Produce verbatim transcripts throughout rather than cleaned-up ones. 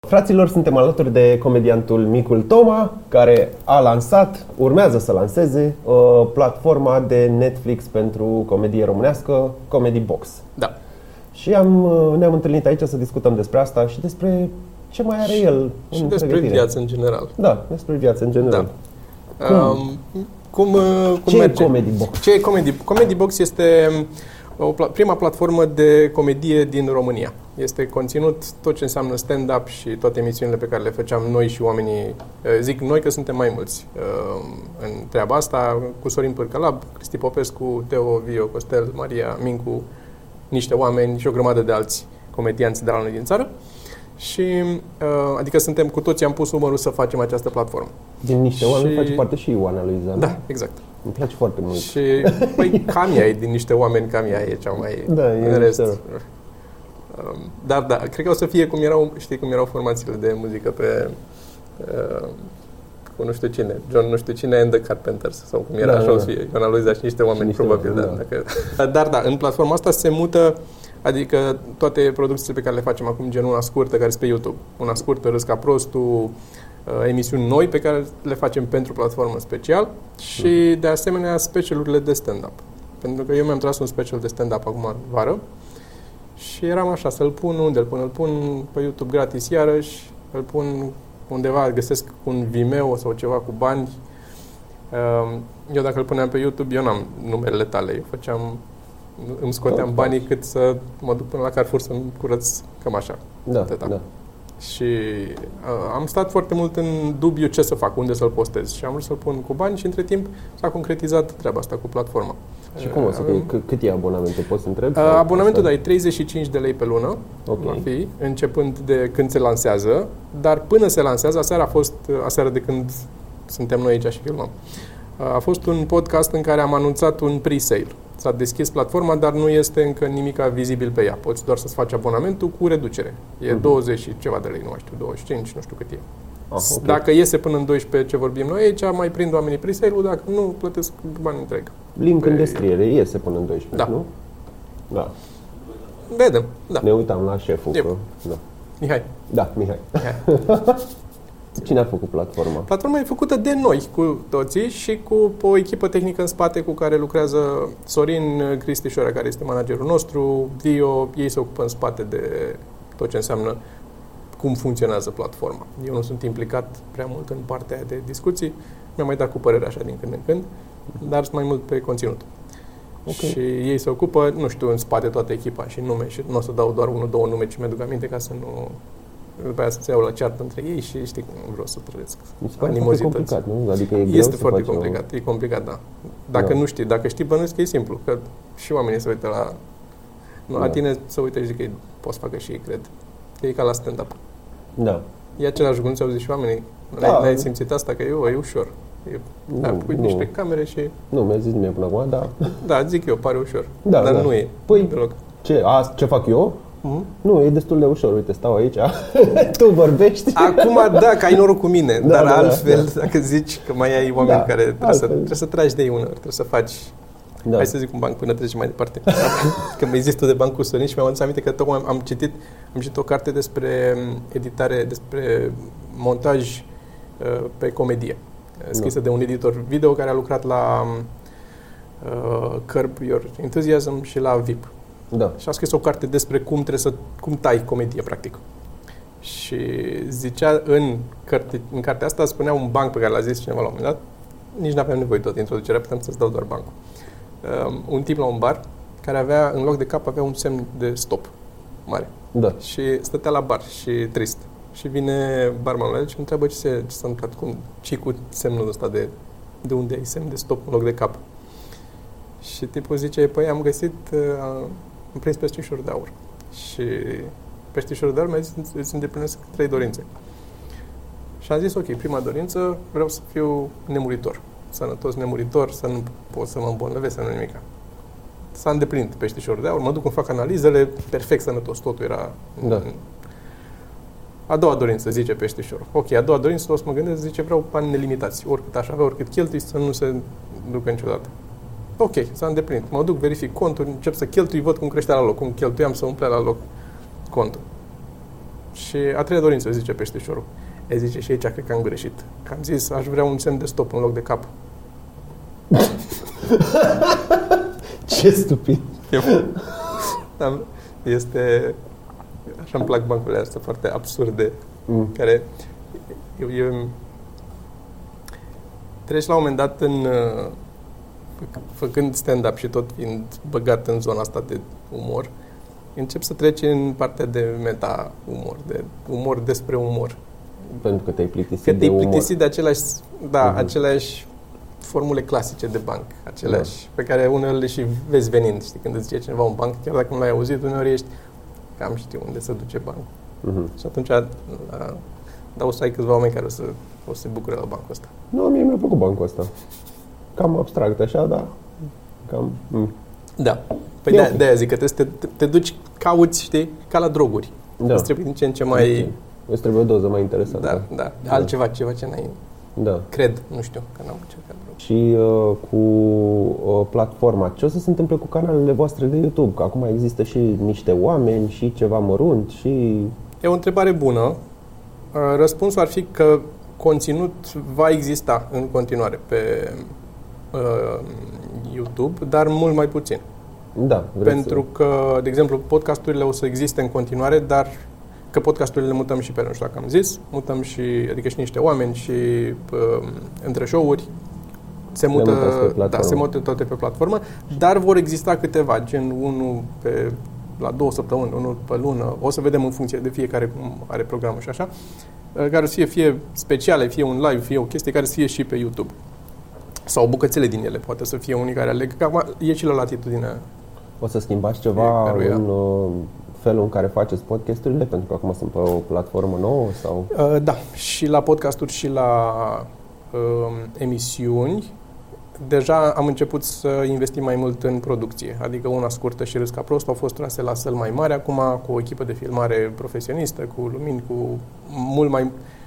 Fraților, suntem alături de comediantul Micul Toma, care a lansat, urmează să lanseze, uh, platforma de Netflix pentru comedie românească, Comedy Box. Da. Și am, uh, ne-am întâlnit aici să discutăm despre asta și despre ce mai are el în Și despre pregătire. viață în general. Da, despre viață în general. Da. Cum, um, cum, cum ce merge? e Comedy Box? Ce e Comedy? Comedy Box este o pla- prima platformă de comedie din România. Este conținut tot ce înseamnă stand-up și toate emisiunile pe care le făceam noi și oamenii. Zic noi că suntem mai mulți în treaba asta, cu Sorin Pârcălab, Cristi Popescu, Teo, Vio, Costel, Maria, Mincu, niște oameni și o grămadă de alți comedianți de la noi din țară. Și, adică suntem cu toții, am pus umărul să facem această platformă. Din niște oameni și... face parte și Ioana Luiza. Da, exact. Îmi place foarte mult. Și, păi, cam ea e, din niște oameni, cam ea e cea mai... Da, e în rest. mișto. Dar, da, cred că o să fie cum erau, știi, cum erau formațiile de muzică pe... Uh, cu nu știu cine, John nu știu cine and the Carpenters, sau cum era, da, așa da. o să fie, Ioana Luiza și niște oameni, niște probabil, oameni, da. Da. Dacă... Dar, da, în platforma asta se mută, adică toate producțiile pe care le facem acum, gen una scurtă, care este pe YouTube, una scurtă, Râs ca prostul, emisiuni noi pe care le facem pentru platformă special și, de asemenea, specialurile de stand-up. Pentru că eu mi-am tras un special de stand-up acum în vară și eram așa, să-l pun unde îl pun, îl pun pe YouTube gratis iarăși, îl pun undeva, găsesc un Vimeo sau ceva cu bani. Eu dacă îl puneam pe YouTube, eu n-am numerele tale, eu făceam, îmi scoteam da, banii cât să mă duc până la Carrefour să-mi curăț cămașa. Da, da. Și uh, am stat foarte mult în dubiu ce să fac, unde să-l postez. Și am vrut să-l pun cu bani și între timp s-a concretizat treaba asta cu platforma. Și cum o să Avem, c- cât e abonamentul? Poți să întrebi? Uh, abonamentul, da, e treizeci și cinci de lei pe lună, okay. va fi, începând de când se lansează, dar până se lansează, aseară a fost, aseară de când suntem noi aici și filmăm, uh, a fost un podcast în care am anunțat un pre-sale. S-a deschis platforma, dar nu este încă nimic vizibil pe ea. Poți doar să-ți faci abonamentul cu reducere. E uh-huh. douăzeci și ceva de lei, nu știu, douăzeci și cinci, nu știu cât e. Ah, okay. Dacă iese până în doisprezece ce vorbim noi aici, mai prind oamenii pre-sale-ul, dacă nu, plătesc bani întreg. Link pe... în descriere, iese până în doisprezece, da. nu? Da. Vedem, da. Ne uitam la șeful. Yep. Că... Da. Mihai. Da, Mihai. Mihai. Cine a făcut platforma? Platforma e făcută de noi, cu toții, și cu o echipă tehnică în spate cu care lucrează Sorin, Cristi Șorea, care este managerul nostru, Vio, ei se ocupă în spate de tot ce înseamnă cum funcționează platforma. Eu nu sunt implicat prea mult în partea aia de discuții, mi-am mai dat cu părere așa din când în când, dar sunt mai mult pe conținut. Okay. Și ei se ocupă, nu știu, în spate toată echipa și nume, și nu o să dau doar unul, două nume ce mi-aduc aminte ca să nu... după aia să se iau la ceartă între ei și știi că nu vreau să trăiesc animozități. Nu? Adică e greu este să foarte faci complicat, o... e complicat, da. Dacă da. nu știi, dacă știi, bănuiesc că e simplu, că și oamenii se uită la... Nu, da. La tine se uită și zic că poți să facă și ei, cred. Că e ca la stand-up. Da. E același lucru, nu ți-au zis și oamenii. Da. N-ai simțit asta, că e, e ușor. E, nu, da, pui nu. niște camere și... Nu, mi-ai zis mie până acum, da. Da, zic eu, pare ușor. Da, dar da. nu e. Păi, deloc. Ce, a, ce fac eu? Mm-hmm. Nu, e destul de ușor. Uite, stau aici, tu vorbești. Acum, da, că ai noroc cu mine, da, dar da, altfel, da. dacă zici că mai ai oameni da, care trebuie să, trebuie să tragi de ei uneori, trebuie să faci... Da. Hai să zic un banc până treci mai departe. Că mi-ai zis tu de banc cu Sorin și mi-am adus aminte că tocmai am citit, am citit o carte despre editare, despre montaj uh, pe comedie, scrisă da. de un editor video care a lucrat la uh, Curb Your Enthusiasm și la V I P. Da. Și a scris o carte despre cum trebuie să, cum tai comedie, practic. Și zicea în, carte, în cartea asta, spunea un banc pe care l-a zis cineva la un moment dat, nici n-aveam nevoie tot introducerea, puteam să-ți dau doar bancul. Um, un tip la un bar care avea, în loc de cap, avea un semn de stop mare. Da. Și stătea la bar și trist. Și vine barmanul ăla și întreabă ce, se, ce s-a întâmplat, cum, ce cu semnul ăsta de, de unde ai semn de stop în loc de cap. Și tipul zice, păi am găsit, uh, am prins peștișori de aur. Și peștișorul de aur mi-a zis, îți îndeplinesc trei dorințe. Și am zis, ok, prima dorință, vreau să fiu nemuritor. Sănătos, nemuritor, să nu pot să mă îmbolnăvesc, să nu nimica. S-a îndeplinit peștișorul de aur, mă duc, îmi fac analizele, perfect sănătos, totul era... Da. A doua dorință, zice peștișorul. Ok, a doua dorință, o să mă gândesc, zice, vreau bani nelimitați. Oricât aș avea, oricât cheltui, să nu se ducă niciodată. Ok, s-a îndeplinit. Mă duc, verific contul, încep să cheltui, văd cum crește la loc, cum cheltuiam să umple la loc contul. Și a treia dorință, zice peștișorul. E zice, și aici cred că am greșit. Că am zis, aș vrea un semn de stop în loc de cap. Ce stupid! Este... Așa îmi plac bancurile astea foarte absurde, mm. care... Eu, eu, treci la un moment dat în... Făcând stand-up și tot fiind băgat în zona asta de umor, încep să treci în partea de meta-umor, de umor despre umor. Pentru că te-ai plictisit că de te-ai umor. plictisit de aceleași, da, uh-huh. aceleași formule clasice de banc, aceleași, da. Pe care uneori le și vezi venind, știi, când îți zice cineva un banc, chiar dacă nu l-ai auzit, uneori ești, cam știu unde se duce bancul. Uh-huh. Și atunci la, da, o să ai câțiva oameni care o să, o să se bucure la bancul ăsta. Nu, mie mi-a plăcut bancul ăsta. Cam abstract așa, dar cam... Mm. Da. Păi de-aia, de-aia zic că trebuie să te, te duci, cauți, știi, ca la droguri. Da. Îți trebuie din ce în ce mai... Okay. Îți trebuie o doză mai interesantă. Da, da. da. Altceva, ceva ce n-ai... Da. Cred, nu știu, că n-am încercat drog. Și uh, cu uh, platforma, ce o să se întâmple cu canalele voastre de YouTube? Că acum există și niște oameni și ceva mărunt și... E o întrebare bună. Răspunsul ar fi că conținut va exista în continuare pe uh, YouTube, dar mult mai puțin. Da. Pentru să... că, de exemplu, podcasturile o să existe în continuare, dar că podcasturile le mutăm și pe, nu știu dacă am zis, mutăm și, adică și niște oameni și uh, între show-uri se mută, da, se mută toate pe platformă, dar vor exista câteva, gen unul pe la două săptămâni, unul pe lună, o să vedem în funcție de fiecare cum are programul și așa, care să fie fie speciale, fie un live, fie o chestie care să fie și pe YouTube. Sau bucățele din ele, poate să fie unii care aleg, că acum e și la latitudine. O să schimbați ceva în uh, felul în care faceți podcasturile, pentru că acum sunt pe o platformă nouă? Sau? Uh, da, și la podcasturi și la uh, emisiuni. Deja am început să investim mai mult în producție, adică Una scurtă și Râs ca prost au fost trase la săl mai mare, acum cu o echipă de filmare profesionistă, cu lumini, cu mult mai,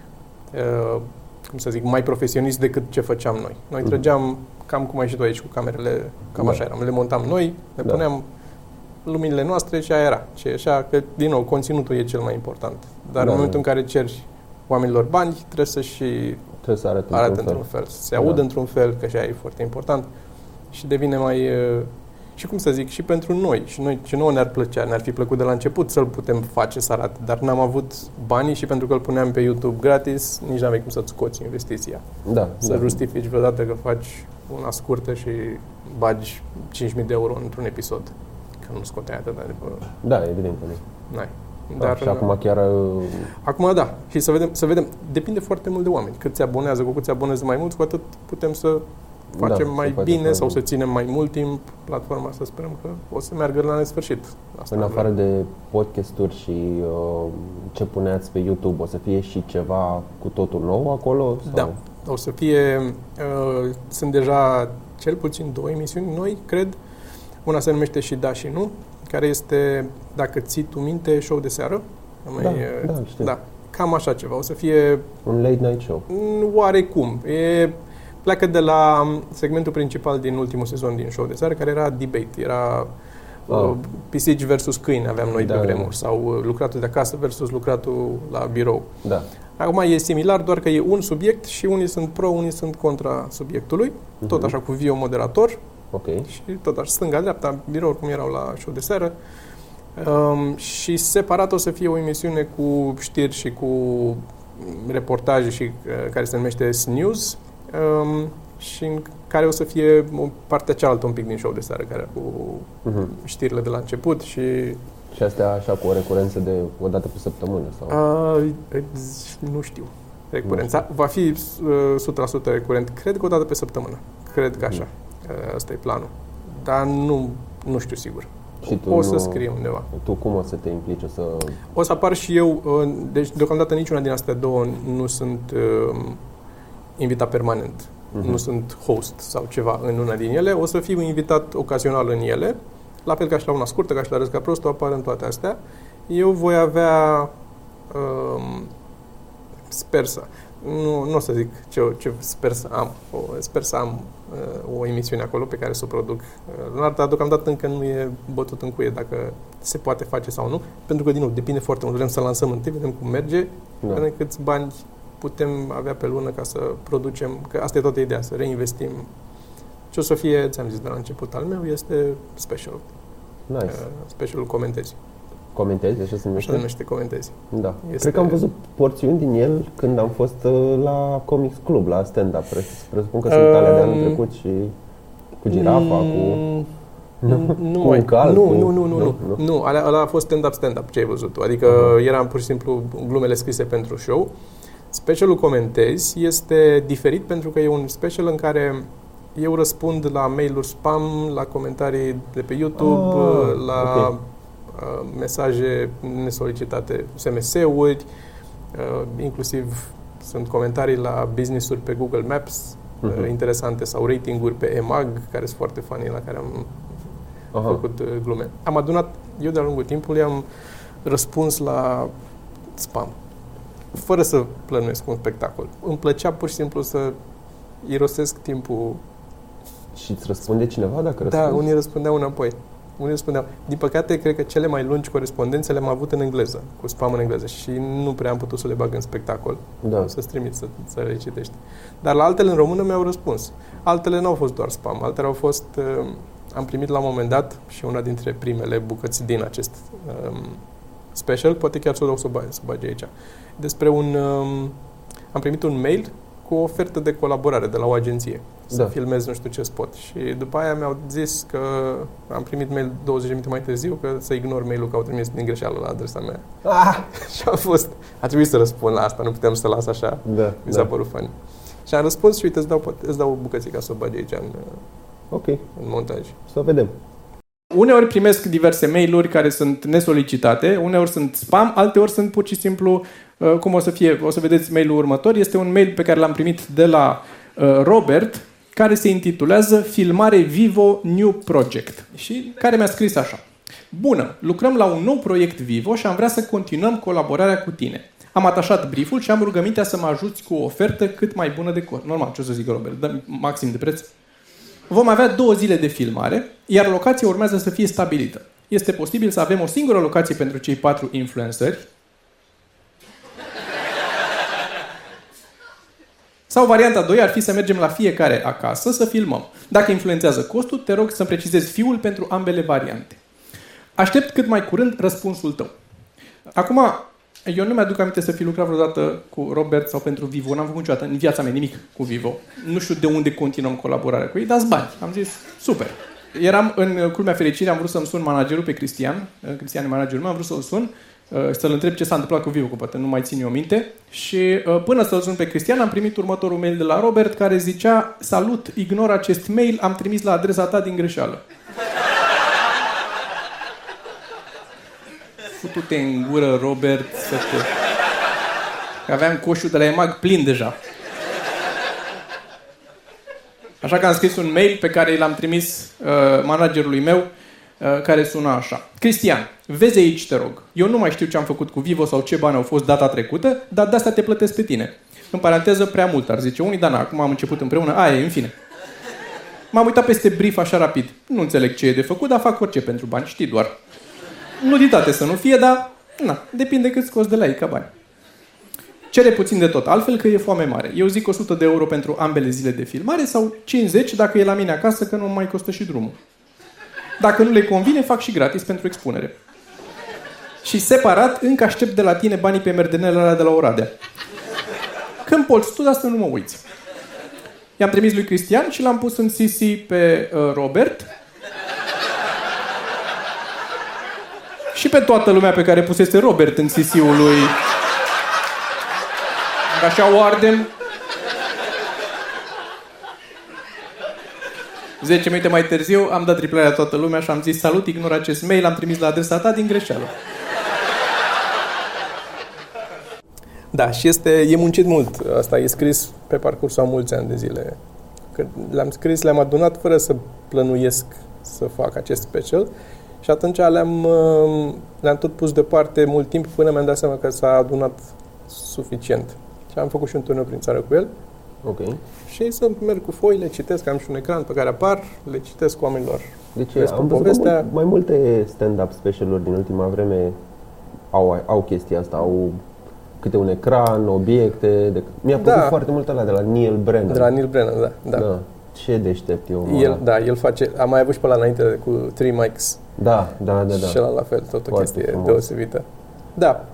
uh, cum să zic, mai profesionist decât ce făceam noi. Noi mm. trăgeam cam cum ai și tu aici cu camerele, cam da. Așa eram, le montam noi, le da. Puneam luminile noastre și aia era. Și așa că, din nou, conținutul e cel mai important. Dar da, în momentul da. În care ceri oamenilor bani, trebuie să și trebuie să arate, arate într-un, într-un fel. fel. Să se audă da. Într-un fel, că așa e foarte important. Și devine mai... Și cum să zic, și pentru noi. Și noi, ce nouă ne-ar plăcea, ne-ar fi plăcut de la început să-l putem face să arate. Dar n-am avut banii și pentru că îl puneam pe YouTube gratis, nici n-aveai cum să-ți scoți investiția. Da, să da. justifici vreodată că faci una scurtă și bagi cinci mii de euro într-un episod. Că nu scoteai atât de... Da, evident. N-ai. Dar și acum chiar... Acum da. Și să vedem, să vedem. Depinde foarte mult de oameni. Cât se abonează, cu cât se abonează mai mult, cu atât putem să facem da, mai bine sau să ținem mai mult timp platforma, să sperăm că o să meargă la nesfârșit. Asta în afară de podcasturi și uh, ce puneați pe YouTube, o să fie și ceva cu totul nou acolo? Sau? Da. O să fie... Uh, sunt deja cel puțin două emisiuni noi, cred. Una se numește Și da și nu, care este, dacă ții tu minte, show de seară. Da, mai, da, știu. Da, cam așa ceva. O să fie... un late night show. Oarecum. E, pleacă de la segmentul principal din ultimul sezon din show de seară, care era debate. Era oh. uh, pisici versus câini, aveam noi da, pe vremuri. Da. Sau lucratul de acasă versus lucratul la birou. Da. Acum e similar, doar că e un subiect și unii sunt pro, unii sunt contra subiectului. Uh-huh. Tot așa cu video moderator. Okay. Și tot așa, stânga-dreapta, birou, cum erau la show de seară. Um, și separat o să fie o emisiune cu știri și cu reportaje și uh, care se numește S-News um, și în care o să fie o partea cealaltă un pic din show de seară, care cu uh-huh. știrile de la început și... Și astea așa cu o recurență de o dată pe săptămână? Sau? Uh, nu știu. Recurența. Nu știu. Va fi uh, o sută la sută recurent. Cred că o dată pe săptămână. Cred că așa. Uh-huh. Asta e planul. Dar nu, nu știu sigur. Și tu o să nu, scrie undeva. Tu cum o să te implici? O să... O să apar și eu. Deci, deocamdată, niciuna din astea două nu sunt uh, invitat permanent. Uh-huh. Nu sunt host sau ceva în una din ele. O să fiu invitat ocazional în ele. La fel ca și la Una scurtă, ca și la Râs ca prost, apar în toate astea. Eu voi avea... Uh, sper să... Nu, nu o să zic ce, ce sper să am. O, sper să am uh, o emisiune acolo pe care să o produc. Uh, dar deocamdată încă nu e bătut în cuie dacă se poate face sau nu, pentru că, din nou, depinde foarte mult. Vrem să lansăm întâi, vedem cum merge, Da. vedem câți bani putem avea pe lună ca să producem, că asta e toată ideea, să reinvestim. Ce o să fie, ți-am zis de la început, al meu este special. Nice. Uh, specialul Comentezi. Comentezi, așa se Așa numește? se numește Comentezi. Da. Este- Cred că am văzut porțiuni din el când am fost uh, la Comics Club, la stand-up. Pres- Presupun că sunt Um, alea de anul trecut și cu girafa, cu... Mm, Nu, nu, Cu mai, un cal, nu, cu- nu, nu, nu, nu, nu, nu. nu, alea, ăla a fost stand-up, stand-up, ce ai văzut tu. Adică Aha. eram pur și simplu glumele scrise pentru show. Specialul Comentezi este diferit pentru că e un special în care eu răspund la mail-uri spam, la comentarii de pe YouTube, Ah, la ok. uh, mesaje nesolicitate, S M S-uri, uh, inclusiv sunt comentarii la business-uri pe Google Maps, uh, Mhm. interesante, sau rating-uri pe E M A G, care sunt foarte funny, la care am Aha. făcut uh, glume. Am adunat, eu de-a lungul timpului am răspuns la spam, fără să plănuiesc un spectacol. Îmi plăcea pur și simplu să irosesc timpul. Și îți răspunde cineva dacă Da, răspunzi? unii răspundeau înapoi. Unii răspundeau. Din păcate, cred că cele mai lungi corespondențe le-am avut în engleză, cu spam în engleză, și nu prea am putut să le bag în spectacol. Da. Să-ți trimit să, să le citești. Dar la altele în română mi-au răspuns. Altele n-au fost doar spam, altele au fost... Uh, am primit la un moment dat și una dintre primele bucăți din acest um, special, poate chiar să o dau să o bagi, să o bagi aici, despre un... Um, am primit un mail cu o ofertă de colaborare de la o agenție. Să Da. filmez nu știu ce spot. Și după aia mi-au zis că am primit mail douăzeci de minute mai târziu, că să ignor mail-ul, că au trimis din greșeală la adresa mea. Ah! Și a fost... A trebuit să răspund la asta, nu puteam să las așa. Da, Mi s-a da. părut funny. Și am răspuns și uite, îți dau, pot- îți dau o bucățică să o bagi aici în, Ok, în montaj. să vedem. Uneori primesc diverse mail-uri care sunt nesolicitate, uneori sunt spam, alteori sunt pur și simplu, uh, cum o să fie, o să vedeți mail-ul următor, este un mail pe care l-am primit de la uh, Robert, care se intitulează Filmare Vivo New Project și care mi-a scris așa. Bună, lucrăm la un nou proiect Vivo și am vrea să continuăm colaborarea cu tine. Am atașat brieful și am rugămintea să mă ajuți cu o ofertă cât mai bună de cost. Normal, ce o să zic Robert, dă maxim de preț. Vom avea două zile de filmare, iar locația urmează să fie stabilită. Este posibil să avem o singură locație pentru cei patru influenceri. Sau varianta doi ar fi să mergem la fiecare acasă să filmăm. Dacă influențează costul, te rog să-mi precizezi fiul pentru ambele variante. Aștept cât mai curând răspunsul tău. Acum, eu nu mi-aduc aminte să fi lucrat vreodată cu Robert sau pentru Vivo. N-am făcut niciodată în viața mea nimic cu Vivo. Nu știu de unde continuăm colaborarea cu ei, dați bani. Am zis, super. Eram în culmea fericirii, am vrut să-mi sun managerul pe Cristian. Cristian e managerul meu, am vrut să-l sun, să-l întreb ce s-a întâmplat cu Vivo, că poate nu mai țin eu minte. Și până să-l sun pe Cristian, am primit următorul mail de la Robert care zicea: salut, ignor acest mail, am trimis la adresa ta din greșeală. Futu-te în gură, Robert, să te... Că aveam coșul de la E M A G plin deja. Așa că am scris un mail pe care l-am trimis uh, managerului meu, uh, care suna așa. Cristian, vezi aici, te rog. Eu nu mai știu ce am făcut cu Vivo sau ce bani au fost data trecută, dar de asta te plătesc pe tine. În paranteză, prea mult, ar zice unii, dar na, acum am început împreună. Aia e, în fine. M-am uitat peste brief așa rapid. Nu înțeleg ce e de făcut, dar fac orice pentru bani, știi doar. Nuditate să nu fie, dar na, depinde cât scoți de la ei ca bani. Cere puțin de tot, altfel că e foame mare. Eu zic o sută de euro pentru ambele zile de filmare sau cincizeci dacă e la mine acasă, că nu mai costă și drumul. Dacă nu le convine, fac și gratis pentru expunere. Și separat, încă aștept de la tine banii pe merdenele alea de la Oradea. Când poți tu, de asta nu mă uiți. I-am trimis lui Cristian și l-am pus în C C pe uh, Robert și pe toată lumea pe care pusese Robert în C C-ul lui. Așa o ardem. zece minute mai târziu am dat triplarea la toată lumea și am zis: salut, ignor acest mail, am trimis la adresa ta din greșeală. Da, și este, e muncit mult. Asta e scris pe parcursul a mulți ani de zile. Că le-am scris, le-am adunat fără să plănuiesc să fac acest special. Și atunci le-am, le-am tot pus deoparte mult timp până mi-am dat seama că s-a adunat suficient. Și am făcut și un turneu prin țară cu el. Ok. Și să merg cu foi, le citesc, am și un ecran pe care apar, le citesc oamenilor Deci Vezi am cum văzut povestea... mai, mai multe stand-up specialuri din ultima vreme au, au chestia asta, au câte un ecran, obiecte. De... Mi-a plăcut Da. foarte mult ăla de la Neil Brennan. De la Neil Brennan, da. da. Da. Ce deștept e omul El, ăla. da, el face, am mai avut și pe ăla înainte cu Three Mics. Da, da, da, da. Și ăla la fel, tot o Foarte chestie frumos. deosebită. Da,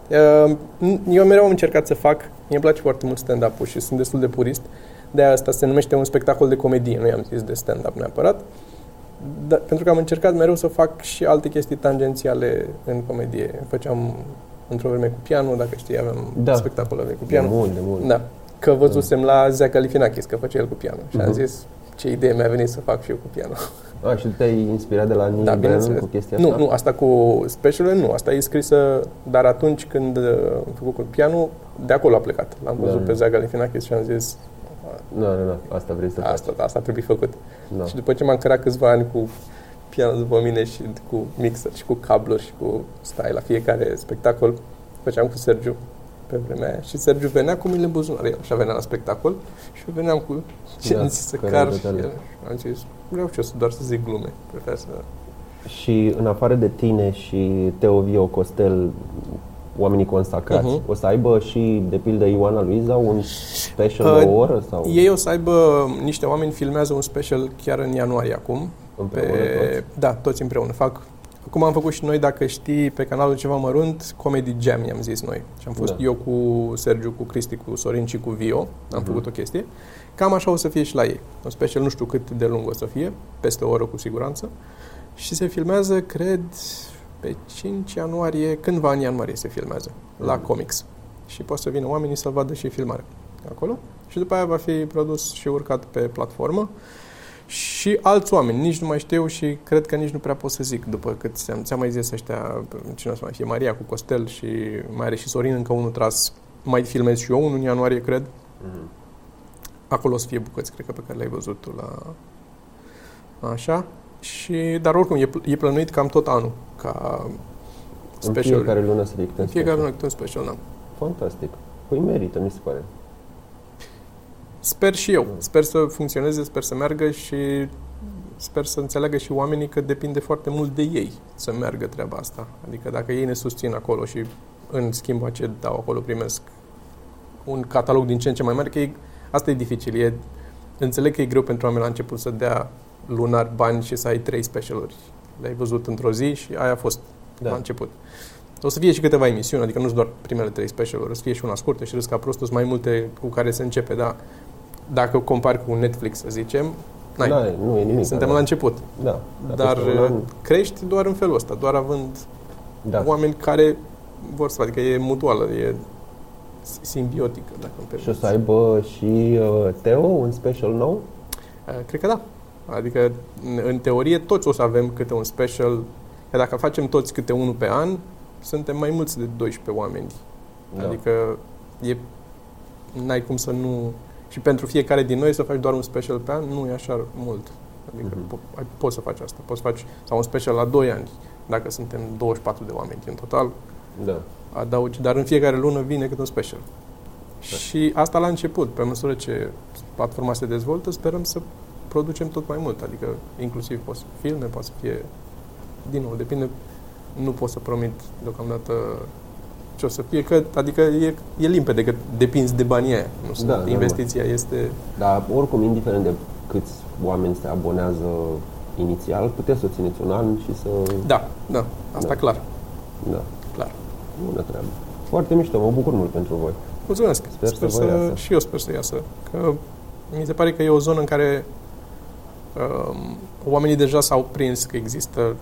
eu mereu am încercat să fac, mi-e place foarte mult stand-up-ul și sunt destul de purist, de-aia asta se numește un spectacol de comedie, nu i-am zis de stand-up neapărat, da, pentru că am încercat mereu să fac și alte chestii tangențiale în comedie. Făceam într-o vreme cu pianul, dacă știi, aveam Da. spectacolele cu De pianul. mult, de mult. Da, că văzusem la Zea Galifianakis că făcea el cu pianul și am Mhm. zis ce idee mi-a venit să fac și eu cu pianul. A, și tu te-ai inspirat de la Neil Da, Brennan bineînțeles. cu chestia Nu, asta? nu, asta cu special nu, asta e scrisă, dar atunci când uh, am făcut cu pianul, de acolo a plecat. L-am văzut Da. pe Zea Galifianakis și am zis, Da, da, da, asta vrei să faci. asta, asta trebuie făcut. Da. Și după ce m-am cărat câțiva ani cu pianul după mine și cu mixer și cu cabluri și cu stai la fiecare spectacol, făceam cu Sergiu pe vremea aia. Și Sergiu venea cu mâinile în buzunar, el așa venea la spectacol și eu veneam cu ce Da, am zis să care car și detaliu. el. Am zis, vreau și eu să doar să zic glume, prefer să... Și în afară de tine și Teo Vio Costel, oamenii consacrați, Mhm. o să aibă și, de pildă, Ioana Luiza un special Uh, de o oră? Sau Ei o să aibă, niște oameni filmează un special chiar în ianuarie acum. împreună Pe, toți? da, toți împreună. Fac, cum am făcut și noi, dacă știi, pe canalul Ceva Mărunt, Comedy Jam i-am zis noi. Și am fost Da. eu cu Sergiu, cu Cristi, cu Sorin și cu Vio. Am Mhm. făcut o chestie. Cam așa o să fie și la ei. Un special, nu știu cât de lung o să fie, peste o oră cu siguranță. Și se filmează, cred, pe cinci ianuarie, cândva în ianuarie se filmează, la Mhm. Comics. Și pot să vină oamenii să vadă și filmarea acolo. Și după aia va fi produs și urcat pe platformă. Și alți oameni, nici nu mai știu și cred că nici nu prea pot să zic, după cât ți-am, ți-am mai zis ăștia, cine o să mai fie, Maria cu Costel și mai are și Sorin încă unul tras, mai filmez și eu unul în ianuarie, cred. Mhm. Acolo o să fie bucăți, cred că pe care le-ai văzut tu la... Așa. Și, dar oricum, e, pl- e plănuit cam tot anul, ca În special. fiecare lună să fie câte În un fiecare special. lună câte un special, da. Fantastic. Păi merită, mi se pare. Sper și eu. Sper să funcționeze, sper să meargă și sper să înțeleagă și oamenii că depinde foarte mult de ei să meargă treaba asta. Adică dacă ei ne susțin acolo și în schimb a ce dau acolo primesc un catalog din ce în ce mai mare, că e, asta e dificil. E, înțeleg că e greu pentru oameni la început să dea lunar bani și să ai trei specialuri. Le-ai văzut într-o zi și aia a fost Da. la început. O să fie și câteva emisiuni, adică nu sunt doar primele trei specialuri, o să fie și una scurtă și Râs ca prostul, sunt mai multe cu care se începe, da. Dacă compari cu Netflix, să zicem, n-ai. Da, nu e nimic. Suntem da. la început. Da. Dar peste un an- crești doar în felul ăsta, doar având da. oameni care vor să, adică e mutuală, e simbiotică, dacă îmi Și o să permiți. aibă și uh, Teo un special nou? Uh, Cred că da. Adică, în- în teorie, toți o să avem câte un special. Că dacă facem toți câte unul pe an, suntem mai mulți de doisprezece oameni. Da. Adică, e, n-ai cum să nu... Și pentru fiecare din noi să faci doar un special pe an, nu e așa mult. Adică, Mhm. po- ai- poți să faci asta. Poți să faci, sau un special la doi ani, dacă suntem douăzeci și patru de oameni în total, Da. adaugi, dar în fiecare lună vine câte un special. Și asta la început, pe măsură ce platforma se dezvoltă, sperăm să producem tot mai mult, adică inclusiv poate să fie filme, poate să fie, din nou, depinde, nu pot să promit deocamdată ce o să fie, că, adică e, e limpede că depinzi de banii aia, nu sunt, Da, normal. investiția este... Dar oricum, indiferent de câți oameni se abonează inițial, puteți să o țineți un an și să... Da, da, asta Da. clar, Da. clar. Bună treabă. Foarte mișto, mă bucur mult pentru voi. Mulțumesc. Sper Sper, să vă să, iasă. și eu sper să iasă. Că mi se pare că e o zonă în care um, oamenii deja s-au prins că există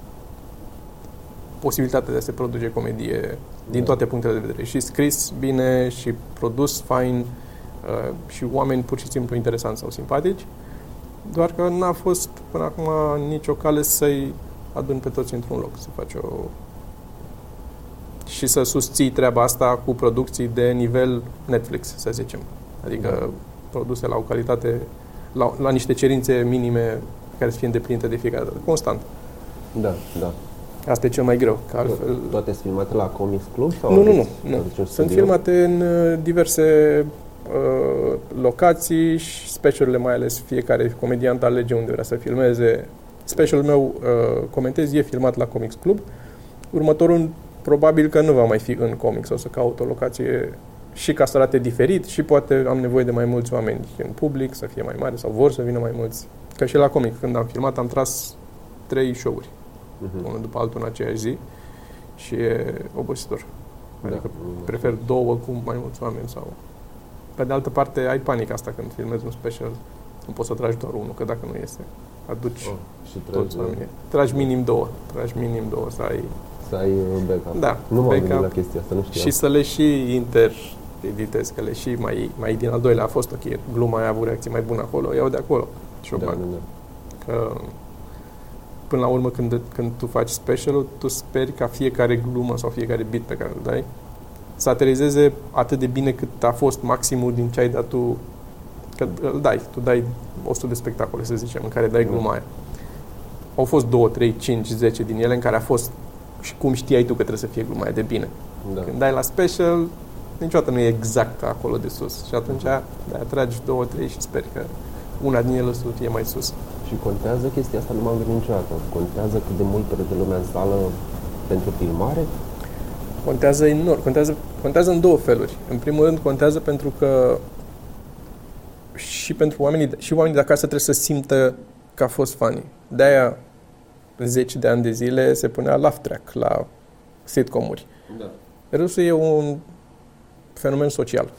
posibilitatea de a se produce comedie din Da. toate punctele de vedere. Și scris bine, și produs fain, uh, și oameni pur și simplu interesanți sau simpatici. Doar că n-a fost până acum nicio cale să-i adun pe toți într-un loc, să faci o... și să susții treaba asta cu producții de nivel Netflix, să zicem. Adică Da. produse la o calitate, la, la niște cerințe minime care să fie îndeplinite de fiecare dată, constant. Da, da. Asta e cel mai greu, că altfel... Toate sunt filmate la Comics Club? Sau Nu, nu, nu. aveți- nu. aveți un Sunt studio? filmate în uh, diverse uh, locații și specialurile mai ales fiecare comediant alege unde vrea să filmeze. specialul meu, uh, comentez, e filmat la Comics Club. Următorul, probabil că nu va mai fi în Comics, o să caut o locație și ca să arate diferit și poate am nevoie de mai mulți oameni în public, să fie mai mare sau vor să vină mai mulți. Că și la Comic, când am filmat, am tras trei show-uri, uh-huh. unul după altul în aceeași zi și e obositor. Adică da, prefer două cu mai mulți oameni sau... Pe de altă parte, ai panică asta când filmezi un special. Nu poți să tragi doar unul, că dacă nu este, aduci oh, și toți oamenii. Tragi minim două. Tragi minim două, să ai... Să ai backup. Da, nu m-am gândit la chestia asta, nu știam. Și să le și inter-editezi, că le și mai, mai din al doilea a fost ok. Gluma aia a avut reacție mai bună acolo, iau de acolo. Și o da, bag. da, da. Că până la urmă, când, când tu faci special-ul, tu speri ca fiecare glumă sau fiecare bit pe care îl dai să aterizeze atât de bine cât a fost maximul din ce ai dat tu. Că îl dai, tu dai o sută de spectacole, să zicem, în care dai gluma aia. Au fost două, trei, cinci, zece din ele în care a fost și cum știai tu că trebuie să fie gluma aia de bine. Da. Când dai la special, niciodată nu e exact acolo de sus. Și atunci da, atragi două, trei și speri că una din ele să fie mai sus. Și contează chestia asta, nu m-am gândit niciodată. Contează cât de mult de lumea în sală pentru filmare? Contează enorm. Contează, contează în două feluri. În primul rând, contează pentru că și pentru oamenii, și oamenii de acasă trebuie să simtă că a fost funny. De-aia zeci de ani de zile se punea laugh track la sitcom-uri. Da. Râsul e un fenomen social.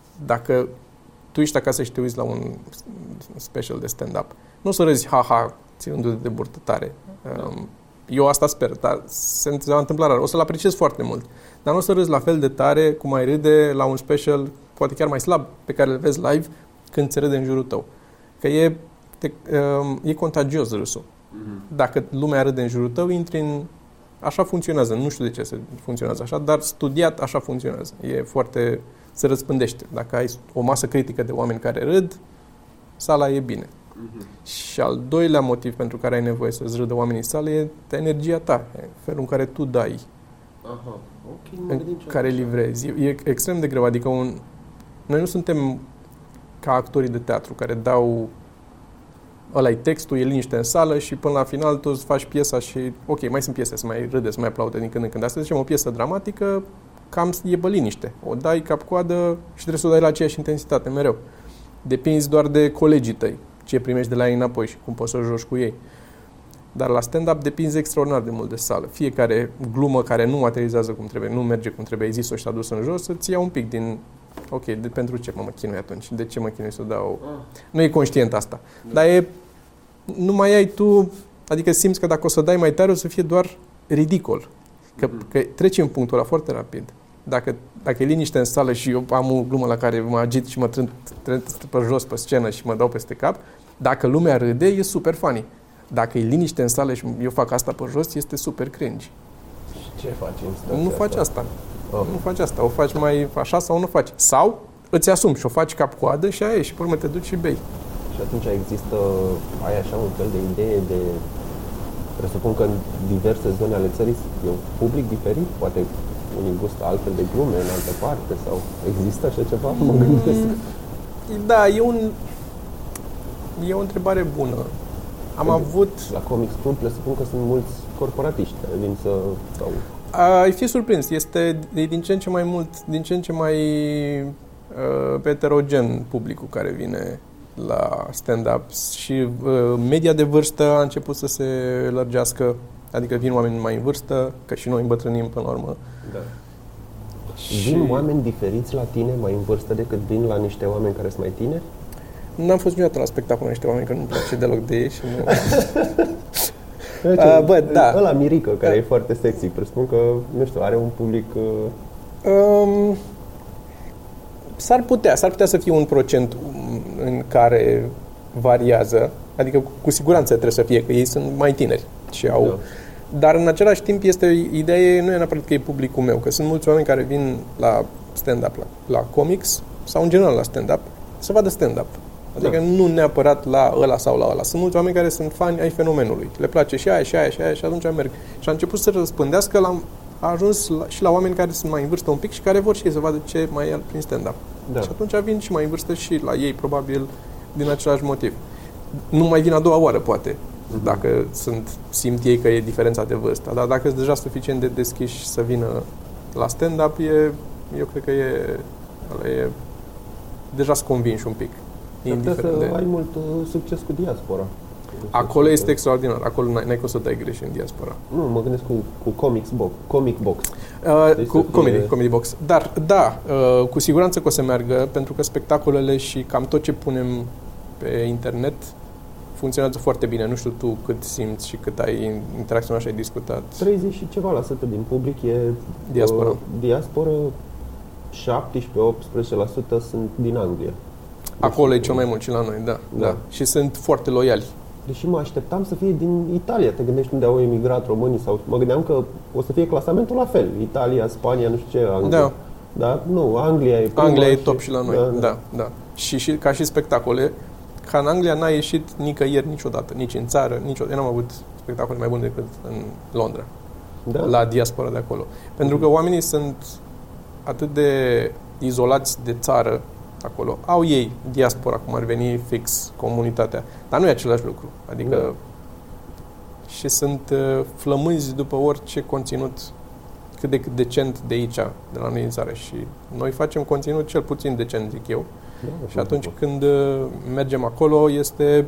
Dacă tu ești acasă și te uiți la un special de stand-up, nu o să râzi ha-ha ținându-te de burtă tare. Da. Eu asta sper, dar se va întâmpla rar. O să-l apreciez foarte mult. Dar nu o să râzi la fel de tare cum ai râde la un special, poate chiar mai slab, pe care îl vezi live când se râde în jurul tău. Că e, te, e contagios râsul. Mm-hmm. Dacă lumea râde în jurul tău, intri în... Așa funcționează. Nu știu de ce se funcționează așa, dar studiat așa funcționează. E foarte... se răspândește. Dacă ai o masă critică de oameni care râd, sala e bine. Mm-hmm. Și al doilea motiv pentru care ai nevoie să-ți râdă oamenii în sală e energia ta, e felul în care tu dai, aha. Okay, în care livrezi. E, e extrem de greu. Adică un... noi nu suntem ca actorii de teatru care dau ăla-i textul, e liniște în sală și până la final tu îți faci piesa și ok, mai sunt piese să mai râde, să mai aplaude din când în când. Asta zicem o piesă dramatică, cam e pe liniște. O dai cap-coadă și trebuie să o dai la aceeași intensitate mereu. Depinzi doar de colegii tăi, ce primești de la ei înapoi și cum poți să joci cu ei. Dar la stand-up depinzi extraordinar de mult de sală. Fiecare glumă care nu materializează cum trebuie, nu merge cum trebuie, ai zis-o și t-a dus în jos, îți ia un pic din... Ok, de, pentru ce mă, mă chinui atunci? De ce mă chinui să dau... Ah. Nu e conștient asta. Nu. Dar e... Nu mai ai tu... Adică simți că dacă o să dai mai tare, o să fie doar ridicol. Că, mm. că treci în punctul ăla foarte rapid. Dacă, dacă e liniște în sală și eu am o glumă la care mă agit și mă trânt, trânt pe jos pe scenă și mă dau peste cap, dacă lumea râde, e super funny. Dacă e liniște în sală și eu fac asta pe jos, este super cringe. Și ce faci? Nu faci asta. Oh. Nu faci asta. O faci mai așa sau nu faci. Sau îți asumi și o faci cap-coadă și aia e. Și pe urmă te duci și bei. Și atunci există, ai așa un fel de idee de... Presupun că în diverse zone ale țării e un public diferit, poate unii gustă altfel de glume în altă parte sau există așa ceva? Mă gândesc. Da, e un... E o întrebare bună. Am de, avut... La Comics Club presupun că sunt mulți corporatiști care vin să... Sau... Ai fi surprins. Este din ce în ce mai mult, din ce în ce mai uh, heterogen publicul care vine la stand-up și uh, media de vârstă a început să se lărgească, adică vin oameni mai în vârstă, că și noi îmbătrânim până la urmă. Da. Și... Vin oameni diferiți la tine, mai în vârstă, decât vin la niște oameni care sunt mai tineri? N-am fost niciodată la spectacol niște oameni, că nu-mi place deloc de ei și nu... uh, bă, da. Ăla Mirică, care uh. e foarte sexy, presupun că, nu știu, are un public... Uh... Um, s-ar putea, s-ar putea să fie un procent în care variază, adică cu siguranță trebuie să fie, că ei sunt mai tineri și au... Da. Dar în același timp este ideea, nu e neapărat că e publicul meu, că sunt mulți oameni care vin la stand-up, la, la comics sau în general la stand-up, să vadă stand-up. Adică da. Nu neapărat la ăla sau la ăla. Sunt mulți oameni care sunt fani ai fenomenului. Le place și aia, și aia, și aia, și atunci merg. Și a început să răspândească, la, a ajuns la, și la oameni care sunt mai în vârstă un pic și care vor și ei să vadă ce mai e prin stand-up. Da. Și atunci vin și mai în vârstă și la ei, probabil, din același motiv. Nu mai vin a doua oară, poate. uh-huh. dacă sunt, simt ei că e diferența de vârstă. Dar dacă sunt deja suficient de deschiși să vină la stand-up, e, eu cred că e, e deja să convinși un pic. Trebuie să de... ai mult uh, succes cu diaspora. Acolo este extraordinar. Acolo n-ai, n-ai cum să dai greș în diaspora. Nu, mă gândesc cu, cu Comics Box. Comic Box. Uh, deci cu comedy, fie... comedy Box. Dar, da, uh, cu siguranță că o să meargă, pentru că spectacolele și cam tot ce punem pe internet funcționează foarte bine. Nu știu tu cât simți și cât ai interacționat și ai discutat. treizeci și ceva la sută din public e diaspora. Uh, diaspora, șaptesprezece-optsprezece la sută sunt din Anglia. Acolo e cel mai mult și la noi, da, da. da. Și sunt foarte loiali. Deși mă așteptam să fie din Italia. Te gândești unde au emigrat românii sau mă gândeam că o să fie clasamentul la fel. Italia, Spania, nu știu ce, Anglia. Da. Da? Nu, Anglia e Anglia e top și, și la noi. Da, da. da, da. Și, și ca și spectacole, ca în Anglia n-a ieșit nicăieri niciodată, nici în țară, niciodată. Eu n-am avut spectacole mai bune decât în Londra. Da? La diaspora de acolo. Pentru că oamenii sunt atât de izolați de țară acolo. Au ei diaspora, cum ar veni fix comunitatea. Dar nu e același lucru. Adică da. Și sunt uh, flămânzi după orice conținut cât de cât decent de aici, de la noi în țară. Și noi facem conținut cel puțin decent, zic eu. Da, și atunci când uh, mergem acolo, este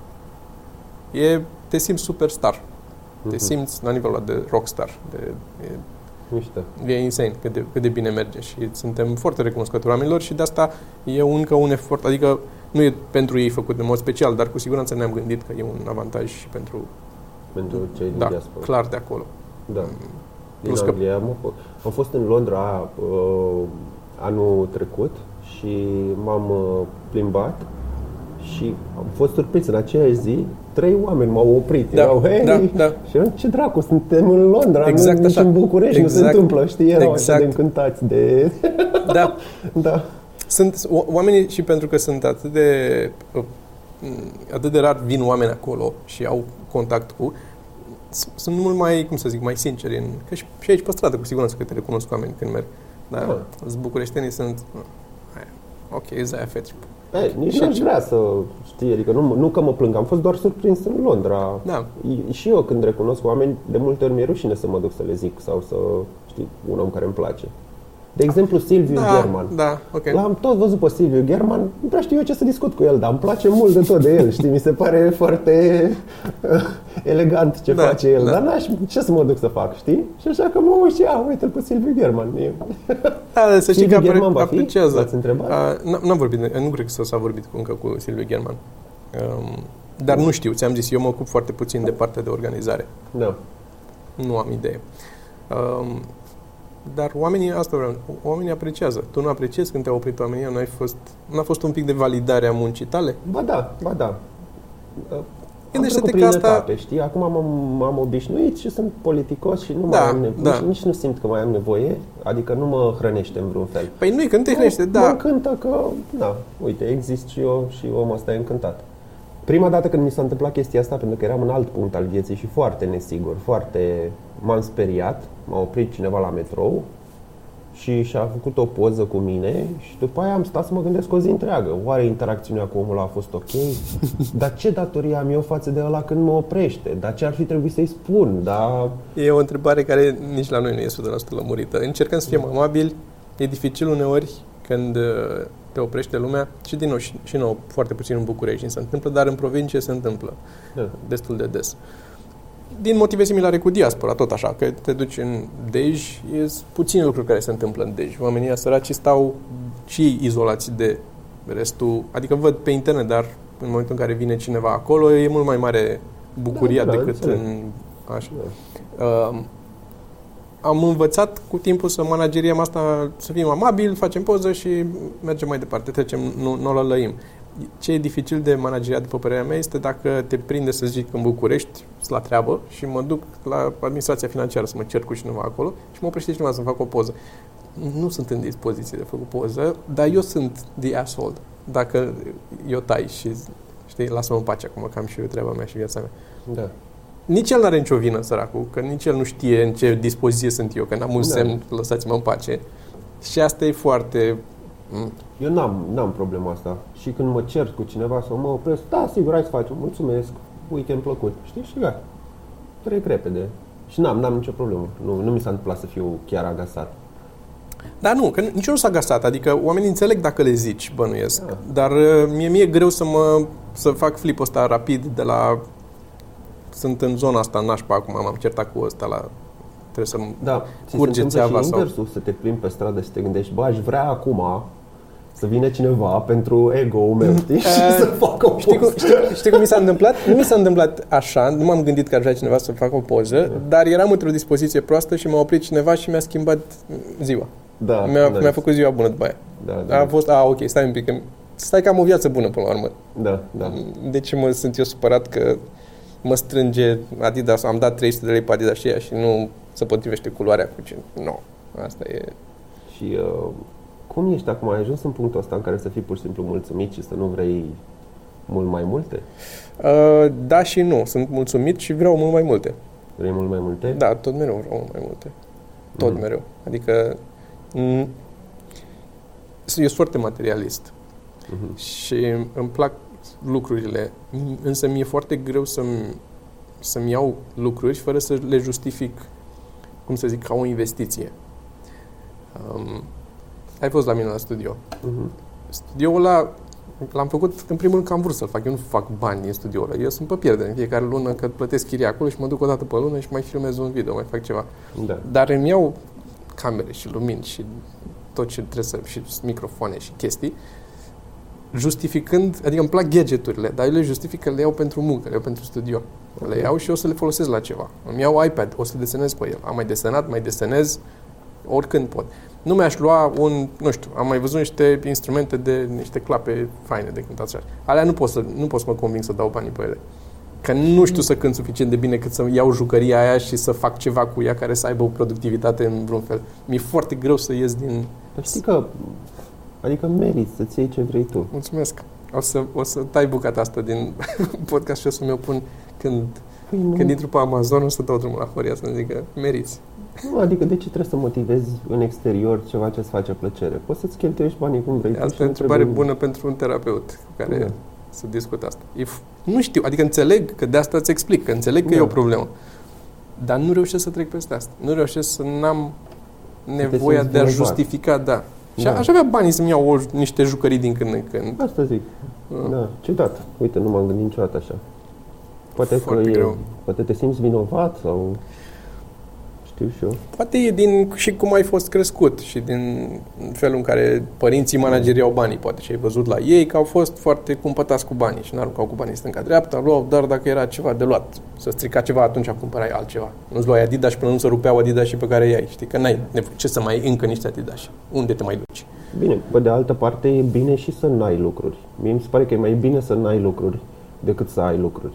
e, te simți superstar. Uh-huh. Te simți la nivelul de rockstar. De, e, Miște. E insane cât de, cât de bine merge și suntem foarte recunoscători oamenilor și de asta e încă un efort, adică nu e pentru ei făcut în mod special, dar cu siguranță ne-am gândit că e un avantaj și pentru, pentru cei din da, diaspora. clar de acolo. Da. Din Plus Anglia. Că... Am, am fost în Londra uh, anul trecut și m-am uh, plimbat și am fost surprins în aceeași zi. Trei oameni m-au oprit. Da, erau, hei, da, da. Și eu, ce dracu, suntem în Londra, exact nu, nici în București, exact. Nu se întâmplă, știi, erau exact. de încântați de... Da. Da. Sunt oamenii și pentru că sunt atât de atât de rar vin oameni acolo și au contact cu, sunt mult mai, cum să zic, mai sinceri. În, că și, și aici pe stradă, cu siguranță că te recunosc oameni când merg. Dar da. Bucureștenii sunt, ok, Zaia Fetri. Ei, nici nu aș vrea să știi, adică nu, nu că mă plâng, am fost doar surprins în Londra. Da. Și eu când recunosc oameni, de multe ori mi-e rușine să mă duc să le zic sau să, știi, un om care îmi place. De exemplu, Silviu da, German. Da, ok. L-am tot văzut pe Silviu German, nu prea știu eu ce să discut cu el, dar îmi place mult de tot de el, știi, mi se pare foarte elegant ce da, face el, da. Dar n-aș, ce să mă duc să fac, știi? Și așa că mă uit și, a, uite-l pe Silviu German. Da, să știi că apre- apreciază. L-ați întrebat? Uh, n-am vorbit, nu cred că s-a vorbit încă cu Silviu German. Um, dar nu știu, ți-am zis, eu mă ocup foarte puțin de partea de organizare. Da. Nu am idee. Um, Dar oamenii, asta vreau, oamenii apreciază. Tu nu apreciezi când te-au oprit oamenii? Nu ai fost, n-a fost un pic de validare a muncii tale? Ba da, ba da. Gândește-te că asta... etape, știi? Acum m-am, m-am obișnuit și sunt politicos și nu da, mai am nevoie, da. nici, nici nu simt că mai am nevoie, adică nu mă hrănește în vreun fel. Păi nu-i că nu te hrănește, da. Mă încântă că, da, uite, exist și eu și omul ăsta e încântat. Prima dată când mi s-a întâmplat chestia asta, pentru că eram în alt punct al vieții și foarte nesigur, foarte m-am speriat, m-a oprit cineva la metrou și și-a făcut o poză cu mine și după aia am stat să mă gândesc o zi întreagă. Oare interacțiunea cu omul a fost ok? Dar ce datorie am eu față de ăla când mă oprește? Dar ce ar fi trebuit să-i spun? Dar... E o întrebare care nici la noi nu e o sută la sută lămurită. Încercăm să fim amabili, e dificil uneori când te oprește lumea și din nou și, și nou foarte puțin în București se întâmplă, dar în provincie se întâmplă da. Destul de des. Din motive similare cu diaspora, tot așa, că te duci în Dej, e puține lucruri care se întâmplă în Dej. Oamenii săraci stau și ei izolați de restul, adică văd pe internet, dar în momentul în care vine cineva acolo, e mult mai mare bucuria da, da, decât înțeleg. În așa. Da. Uh, am învățat cu timpul să manageriem asta, să fim amabili, facem poză și mergem mai departe, trecem, nu, nu o lălăim. Ce e dificil de manageriat, după părerea mea, este dacă te prinde, să zic, în București, la treabă și mă duc la administrația financiară să mă cer cu cineva acolo și mă oprește cineva să-mi fac o poză. Nu sunt în dispoziție de făcut poză, dar eu sunt the asshole. Dacă eu tai și, știi, lasă-mă în pace acum, că am și eu treaba mea și viața mea. Da. Nici el n-are nicio vină, săracul, că nici el nu știe în ce dispoziție sunt eu, că n-am un da. semn, lăsați-mă în pace. Și asta e foarte... Eu n-am, n-am problema asta. Și când mă cer cu cineva sau mă opresc, da, sigur, hai să facem, mulțumesc, weekend plăcut, știi, și gata. Trec repede. Și n-am, n-am nicio problemă. Nu, nu mi s-a întâmplat să fiu chiar agasat. Dar nu, că nici nu s-a agasat. Adică oamenii înțeleg dacă le zici, bănuiesc. Da. Dar uh, mie mi-e greu să mă să fac flipul ăsta rapid de la... Sunt în zona asta nașpa acum, m-am certat cu ăsta la... Trebuie să da, curge țeava sau... inversul, să te plimbi pe stradă și să te gândești, bă, aș vrea acum să vină cineva pentru ego-ul meu, știi? Și să facă o poză. Știi cum, știi, știi cum mi s-a întâmplat? Nu mi s-a întâmplat așa, nu m-am gândit că ar vrea cineva să facă o poză, da. Dar eram într-o dispoziție proastă și m-a oprit cineva și mi-a schimbat ziua. Da, mi-a, nice. mi-a făcut ziua bună după aia. Da, da. A fost, a, ok, stai un pic, că, stai că am o viață bună până la urmă. Da, da. De ce mă sunt eu supărat că mă strânge Adidas, am dat trei sute de lei pe Adidas și ea și nu se potrivește culoarea cu ce... Nu, no, asta e... Și uh, cum ești acum? Ai ajuns în punctul ăsta în care să fii pur și simplu mulțumit și să nu vrei mult mai multe? Uh, da și nu. Sunt mulțumit și vreau mult mai multe. Vrei mult mai multe? Da, tot mereu vreau mult mai multe. Tot mm. mereu. Adică... M- eu sunt foarte materialist. Mm-hmm. Și îmi plac lucrurile. Însă mi-e foarte greu să-mi, să-mi iau lucruri fără să le justific, cum să zic, ca o investiție. Um, ai fost la mine la studio. Uh-huh. Studioul ăla l-am făcut, în primul rând, că am vrut să-l fac. Eu nu fac bani din studioul ăla. Eu sunt pe pierdere în fiecare lună, că plătesc chiria acolo și mă duc o dată pe lună și mai filmez un video, mai fac ceva. Da. Dar îmi iau camere și lumini și tot ce trebuie să... și microfoane și chestii, justificând, adică îmi plac gadgeturile, dar eu le justific că le iau pentru muncă, le iau pentru studio. Okay. Le iau și o să le folosesc la ceva. Îmi iau iPad, o să desenez pe el. Am mai desenat, mai desenez, oricând pot. Nu mi-aș lua un, nu știu, am mai văzut niște instrumente de, niște clape faine de cântat așa. Alea nu pot să, nu pot să mă conving să dau banii pe ele. Că nu știu să cânt suficient de bine cât să iau jucăria aia și să fac ceva cu ea care să aibă o productivitate în vreun fel. Mi-e foarte greu să ies din... Știi că, adică meriți să-ți iei ce vrei tu. Mulțumesc. O să, o să tai bucata asta din podcast și o să mi-o pun când, păi când intru pe Amazon, o să dau drumul la Horia să-mi zică, meriți. Nu, adică de ce trebuie să motivezi în exterior ceva ce îți face plăcere? Poți să-ți cheltuiești banii cum vrei. Asta e o întrebare bună pentru un terapeut cu care da. Să discut asta. E f- nu știu, adică înțeleg că de asta îți explic, că înțeleg că da. E o problemă. Dar nu reușesc să trec peste asta. Nu reușesc să n-am nevoia de a justifica, da. Și da. Aș avea banii să-mi iau o, niște jucării din când în când. Asta zic. Uh. Da, ciudat. Uite, nu m-am gândit niciodată așa. Poate că e, poate te simți vinovat sau... Știu și eu. Poate e din și cum ai fost crescut și din felul în care părinții manageriau banii. Poate și ai văzut la ei că au fost foarte cumpătați cu banii și n-aruncau cu banii stânga-dreapta, luau doar dacă era ceva de luat. Să strica ceva, atunci cumpărai altceva. Nu-ți luai Adidas și până nu se rupeau Adidas și pe care i-ai. Știi că n-ai ce să mai ai încă niște Adidas. Unde te mai duci? Bine, pe de altă parte e bine și să n-ai lucruri. Mie mi se pare că e mai bine să n-ai lucruri decât să ai lucruri.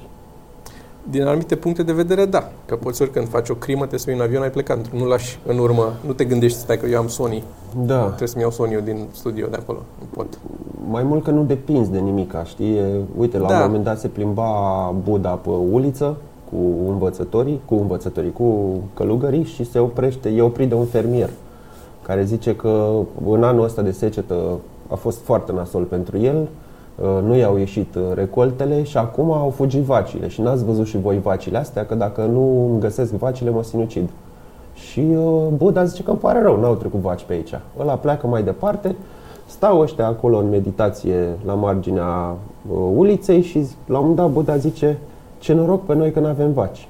Din anumite puncte de vedere, da. Că poți oricând faci o crimă, te sui în avion, ai plecat. Nu lași în urmă, nu te gândești, stai că eu am Sony. Da. Trebuie să-mi iau Sony-ul din studio de acolo. Nu pot. Mai mult că nu depinzi de nimica, știi? Uite, la da. Un moment dat se plimba Buddha pe uliță cu învățătorii, cu învățătorii, cu călugării și se oprește, e oprit de un fermier care zice că în anul ăsta de secetă a fost foarte nasol pentru el. Nu i-au ieșit recoltele și acum au fugit vacile și n-ați văzut și voi vacile astea, că dacă nu îmi găsesc vacile mă sinucid. Și uh, Buddha zice că îmi pare rău, n-au trecut vaci pe aici. Ăla pleacă mai departe, stau ăștia acolo în meditație la marginea uh, uliței și la un moment dat Buddha zice, ce noroc pe noi că n-avem vaci.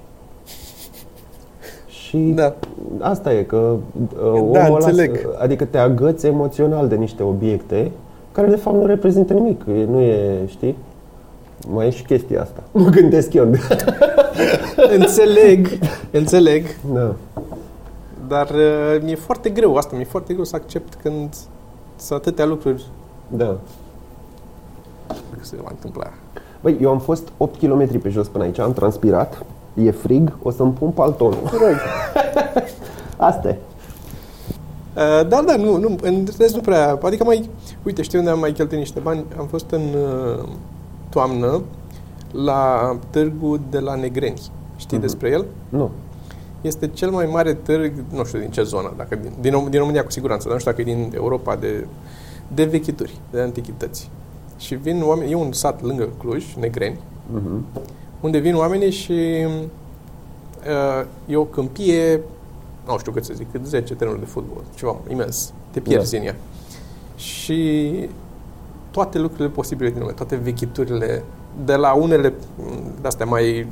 Și da. Asta e, că uh, omul da, ăla, adică te agăți emoțional de niște obiecte care de fapt nu reprezintă nimic, nu e, știi? Mai e și chestia asta. Mă gândesc eu. Înțeleg, înțeleg. Da. Dar uh, mi-e foarte greu asta, mi-e foarte greu să accept când sunt atâtea lucruri. Da. Că se va întâmpla. Băi, eu am fost opt kilometri pe jos până aici, am transpirat, e frig, o să-mi pun paltonul. Asta e. Uh, dar da, nu, nu, în rest nu prea, adică mai, uite, știu unde am mai cheltuit niște bani, am fost în uh, toamnă la târgul de la Negreni. Știi uh-huh. despre el? Nu. Este cel mai mare târg, nu știu din ce zonă, dacă din, din, din România cu siguranță, dar nu știu dacă e din Europa, de, de vechituri, de antichități. Și vin oameni, e un sat lângă Cluj, Negreni, uh-huh. unde vin oamenii și uh, e o câmpie, nu știu cât să zic, cât zece terenuri de fotbal, ceva imens, te pierzi da. în ea. Și toate lucrurile posibile din lume, toate vechiturile, de la unele de-astea mai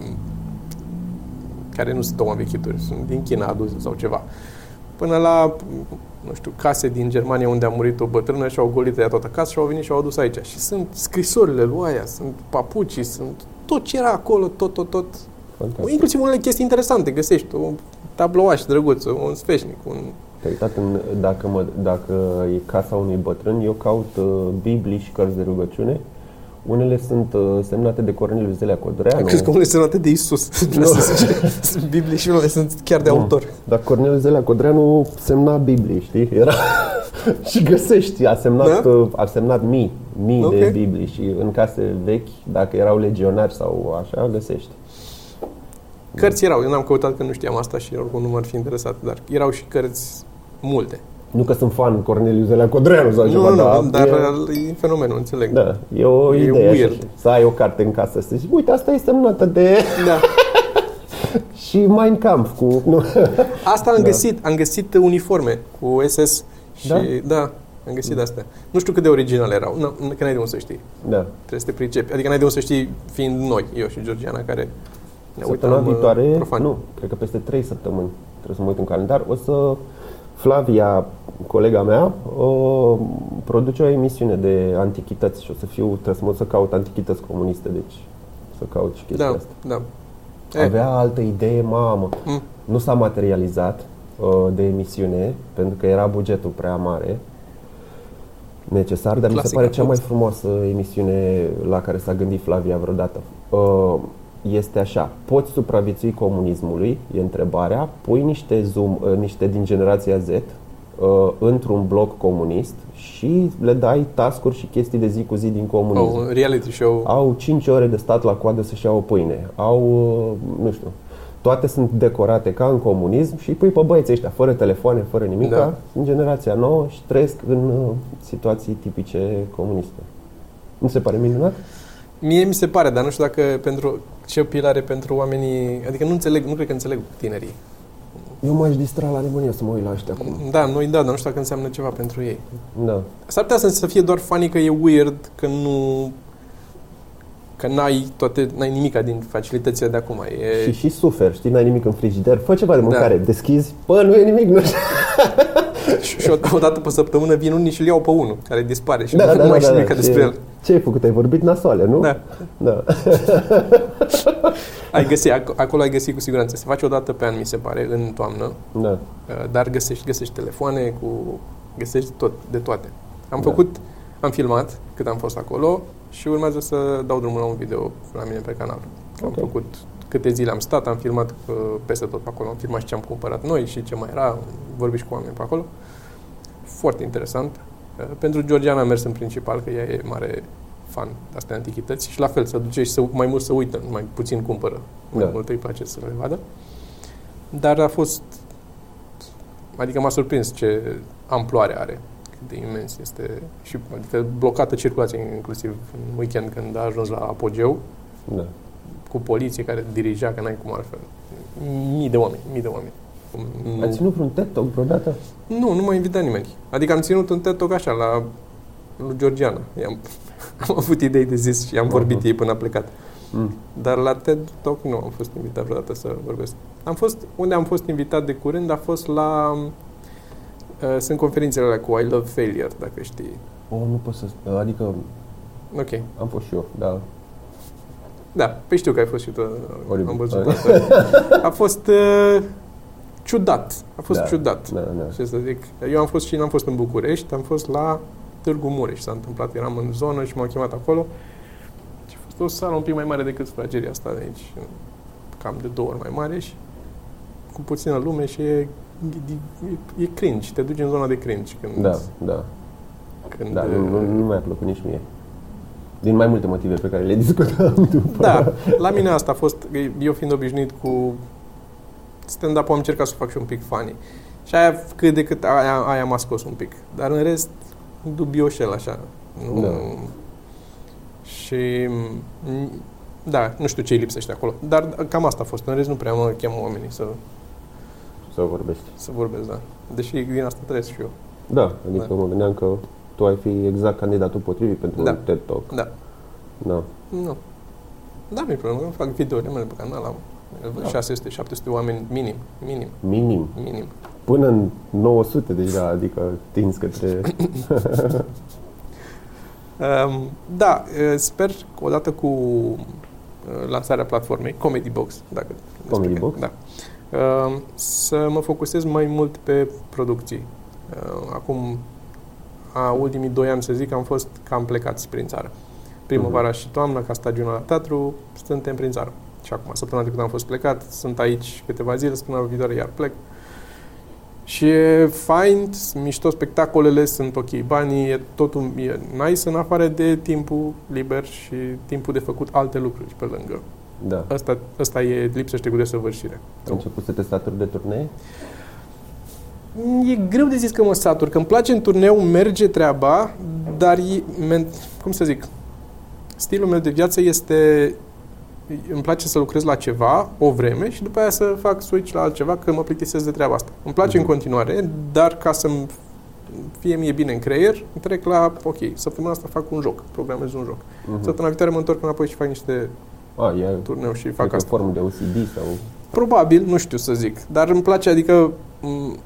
care nu sunt două vechituri, sunt din China aduse sau ceva, până la, nu știu, case din Germania unde a murit o bătrână și au golit ea toată casa și au venit și au adus aici. Și sunt scrisorile lui aia, sunt papucii, sunt tot ce era acolo, tot, tot, tot. Fantastic. Inclusiv unele chestii interesante, găsești un tablouaș drăguț, un sfeșnic, un... Te-ai uitat în, dacă, mă, dacă e casa unui bătrân, eu caut uh, Biblii și cărți de rugăciune. Unele sunt uh, semnate de Corneliu Zelea Codreanu. Crezi că unele sunt semnate de Iisus? Nu. Sunt Biblii și unele sunt chiar de nu. autor. Dar Corneliu Zelea Codreanu semna Biblii, știi? Era... și găsești, a semnat, da? uh, a semnat mii, mii okay. de Biblii și în case vechi, dacă erau legionari sau așa, găsești. Cărți erau, eu n-am căutat că nu știam asta și oricum nu m-ar fi interesat, dar erau și cărți multe. Nu că sunt fan Corneliu Zelea Codreanu sau nu, ceva, nu, dar... Nu, dar e, e fenomenul, înțeleg. Da, e o e idee weird. Așa, să ai o carte în casă, să zici, uite, asta e semnată de... Da. și Mein Kampf cu... Nu. Asta am da. găsit, am găsit uniforme cu S S și... Da? Da, am găsit astea. Nu știu cât de originale erau, nu, că n-ai de unde să știi. Da. Trebuie să te pricepi, adică n-ai de unde să știi fiind noi, eu și Georgiana, care... Săptămâna viitoare, profani. nu, cred că peste trei săptămâni, trebuie să mă uit în calendar, o să Flavia, colega mea, o, produce o emisiune de antichități și o să fiu, trebuie să mă să caut antichități comuniste, deci să caut și chestia da, asta. Da. Avea e. altă idee, mamă, mm. nu s-a materializat uh, de emisiune, pentru că era bugetul prea mare, necesar, dar Clasic, mi se pare cea mai frumoasă emisiune la care s-a gândit Flavia vreodată. Uh, Este așa, poți supraviețui comunismului, e întrebarea, pui niște Zoom, niște din generația Z uh, într-un bloc comunist și le dai task-uri și chestii de zi cu zi din comunism. Oh, reality show. Au cinci ore de stat la coadă să-și iau o pâine. Au, uh, nu știu, toate sunt decorate ca în comunism și pui pe băieții ăștia, fără telefoane, fără nimic, da. În generația nouă și trăiesc în uh, situații tipice comuniste. Nu se pare minunat? Mie mi se pare, dar nu știu dacă pentru ce apel are pentru oamenii, adică nu înțeleg, nu cred că înțeleg tinerii. Eu m-aș distra la nebunie să mă uit la ăștia acum. Da, noi da, dar nu știu dacă înseamnă ceva pentru ei. Da. S-ar putea să fie doar funny că e weird, că nu că n-ai toate, n-ai nimica din facilitățile de acum. E... Și și suferi, știi, n-ai nimic în frigider, fă ceva de mâncare, da. Deschizi, bă, nu e nimic, nu știu. și, și o dată pe săptămână vin unii și îl iau pe unul, care dispare și da, nu da, mai da, știu da, nimic da. despre el. Ce ai făcut? Ai vorbit nasoale, nu? Da. Da. ai găsit, acolo ai găsit cu siguranță. Se face o dată pe an, mi se pare, în toamnă. Da. Dar găsești, găsești telefoane, cu, găsești tot, de toate. Am da. făcut, am filmat cât am fost acolo și urmează să dau drumul la un video la mine pe canal. Okay. Am făcut câte zile am stat, am filmat uh, peste tot pe acolo, am filmat și ce am cumpărat noi și ce mai era, vorbit și cu oameni pe acolo. Foarte interesant. Uh, pentru Georgiana am mers în principal, că ea e mare fan de astea antichități și la fel, să duce și să, mai mult să uită, mai puțin cumpără. Da. Mai mult îi place să le vadă. Dar a fost, adică m-a surprins ce amploare are, cât de imens este și adică blocată circulația inclusiv în weekend când a ajuns la apogeu. Da. Cu poliție care dirija, că n-ai cum altfel. Mii de oameni, mii de oameni. Ai ținut vreun TED Talk vreodată? Nu, nu m-a invitat nimeni. Adică am ținut un TED Talk așa, la lui Georgiana. I-am, am avut idei de zis și am uh-huh. vorbit ei până a plecat. Mm. Dar la TED Talk nu am fost invitat vreodată să vorbesc. Am fost, unde am fost invitat de curând a fost la... Uh, sunt conferințele alea cu I Love Failure, dacă știi. Oh, nu pot să... Adică... Ok. Am fost și eu, da. Da, păi știu că ai fost și tu, Oribil. Am văzut asta. A fost uh, ciudat, a fost da, ciudat, da, da. ce să zic. Eu am fost și n-am fost în București, am fost la Târgu Mureș, s-a întâmplat, eram în zonă și m-au chemat acolo și a fost o sală un pic mai mare decât sufrageria asta de aici, cam de două ori mai mare și cu puțină lume și e, e, e cringe, te duci în zona de cringe. Când, da, da. Când, da, nu, nu, nu mi-a plăcut nici mie. Din mai multe motive pe care le discutăm după. Da, la mine asta a fost, eu fiind obișnuit cu stand-up, am încercat să fac și un pic funny. Și aia, cât de cât, aia, aia m-a scos un pic. Dar în rest, dubioșel așa. Nu, da. Și Da, nu știu ce îi lipsește acolo. Dar cam asta a fost. În rest nu prea mă cheamă oamenii să, Să vorbești. să vorbesc, da. Deși din asta trăiesc și eu. Da, adică Da. mă gândeam că tu ai fi exact candidatul potrivit pentru Da. un TED Talk. Da. Da. Nu. Da, nu-i problemă. Fac videouri mele pe canal. Am Da. șase sute șapte sute oameni minim. Minim. Minim. Minim. Până în nouă sute deja, adică tinzi către... Um, da, uh, sper că odată cu uh, lansarea platformei Comedy Box, dacă Comedy despre- Box? Da. Uh, să mă focusez mai mult pe producții. Uh, acum, a ultimii doi ani, să zic, am fost cam plecați prin țară. Primăvara și toamna, ca stagiune la teatru, suntem prin țară. Și acum, săptămâna trecută am fost plecat, sunt aici câteva zile, săptămâna viitoare iar plec. Și e fain, sunt mișto spectacolele, sunt ok banii, e totul e nice în afară de timpul liber și timpul de făcut alte lucruri pe lângă. Da. Asta, asta e lipsește cu desăvârșire. Ai început să te saturi de turnee? E greu de zis că mă satur, că îmi place în turneu, merge treaba, dar e, men, cum să zic, stilul meu de viață este, îmi place să lucrez la ceva o vreme și după aia să fac switch la altceva, că mă plictisesc de treaba asta. Îmi place Mhm. în continuare, dar ca să-mi fie mie bine în creier, trec la, ok, săptămâna asta fac un joc, programez un joc. Mhm. Săptămâna viitoare mă întorc înapoi și fac niște A, e turneu și fac fac o asta. formă de O C D sau... Probabil, nu știu să zic, dar îmi place, adică m-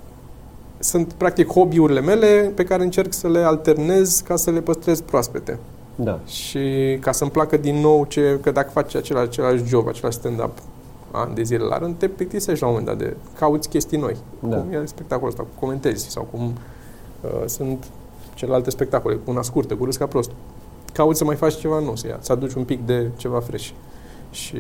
sunt practic hobby-urile mele pe care încerc să le alternez ca să le păstrez proaspete. Da. Și ca să-mi placă din nou ce, că dacă faci același, același job, același stand-up ani de zile la rând, te plictisești la un moment dat de cauți chestii noi. Da. Cum e spectacolul ăsta, cu comentezi sau cum uh, sunt celelalte spectacole, cu una scurtă, cu râs ca prost. Cauți să mai faci ceva nou, să, ia, să aduci un pic de ceva fresh. Și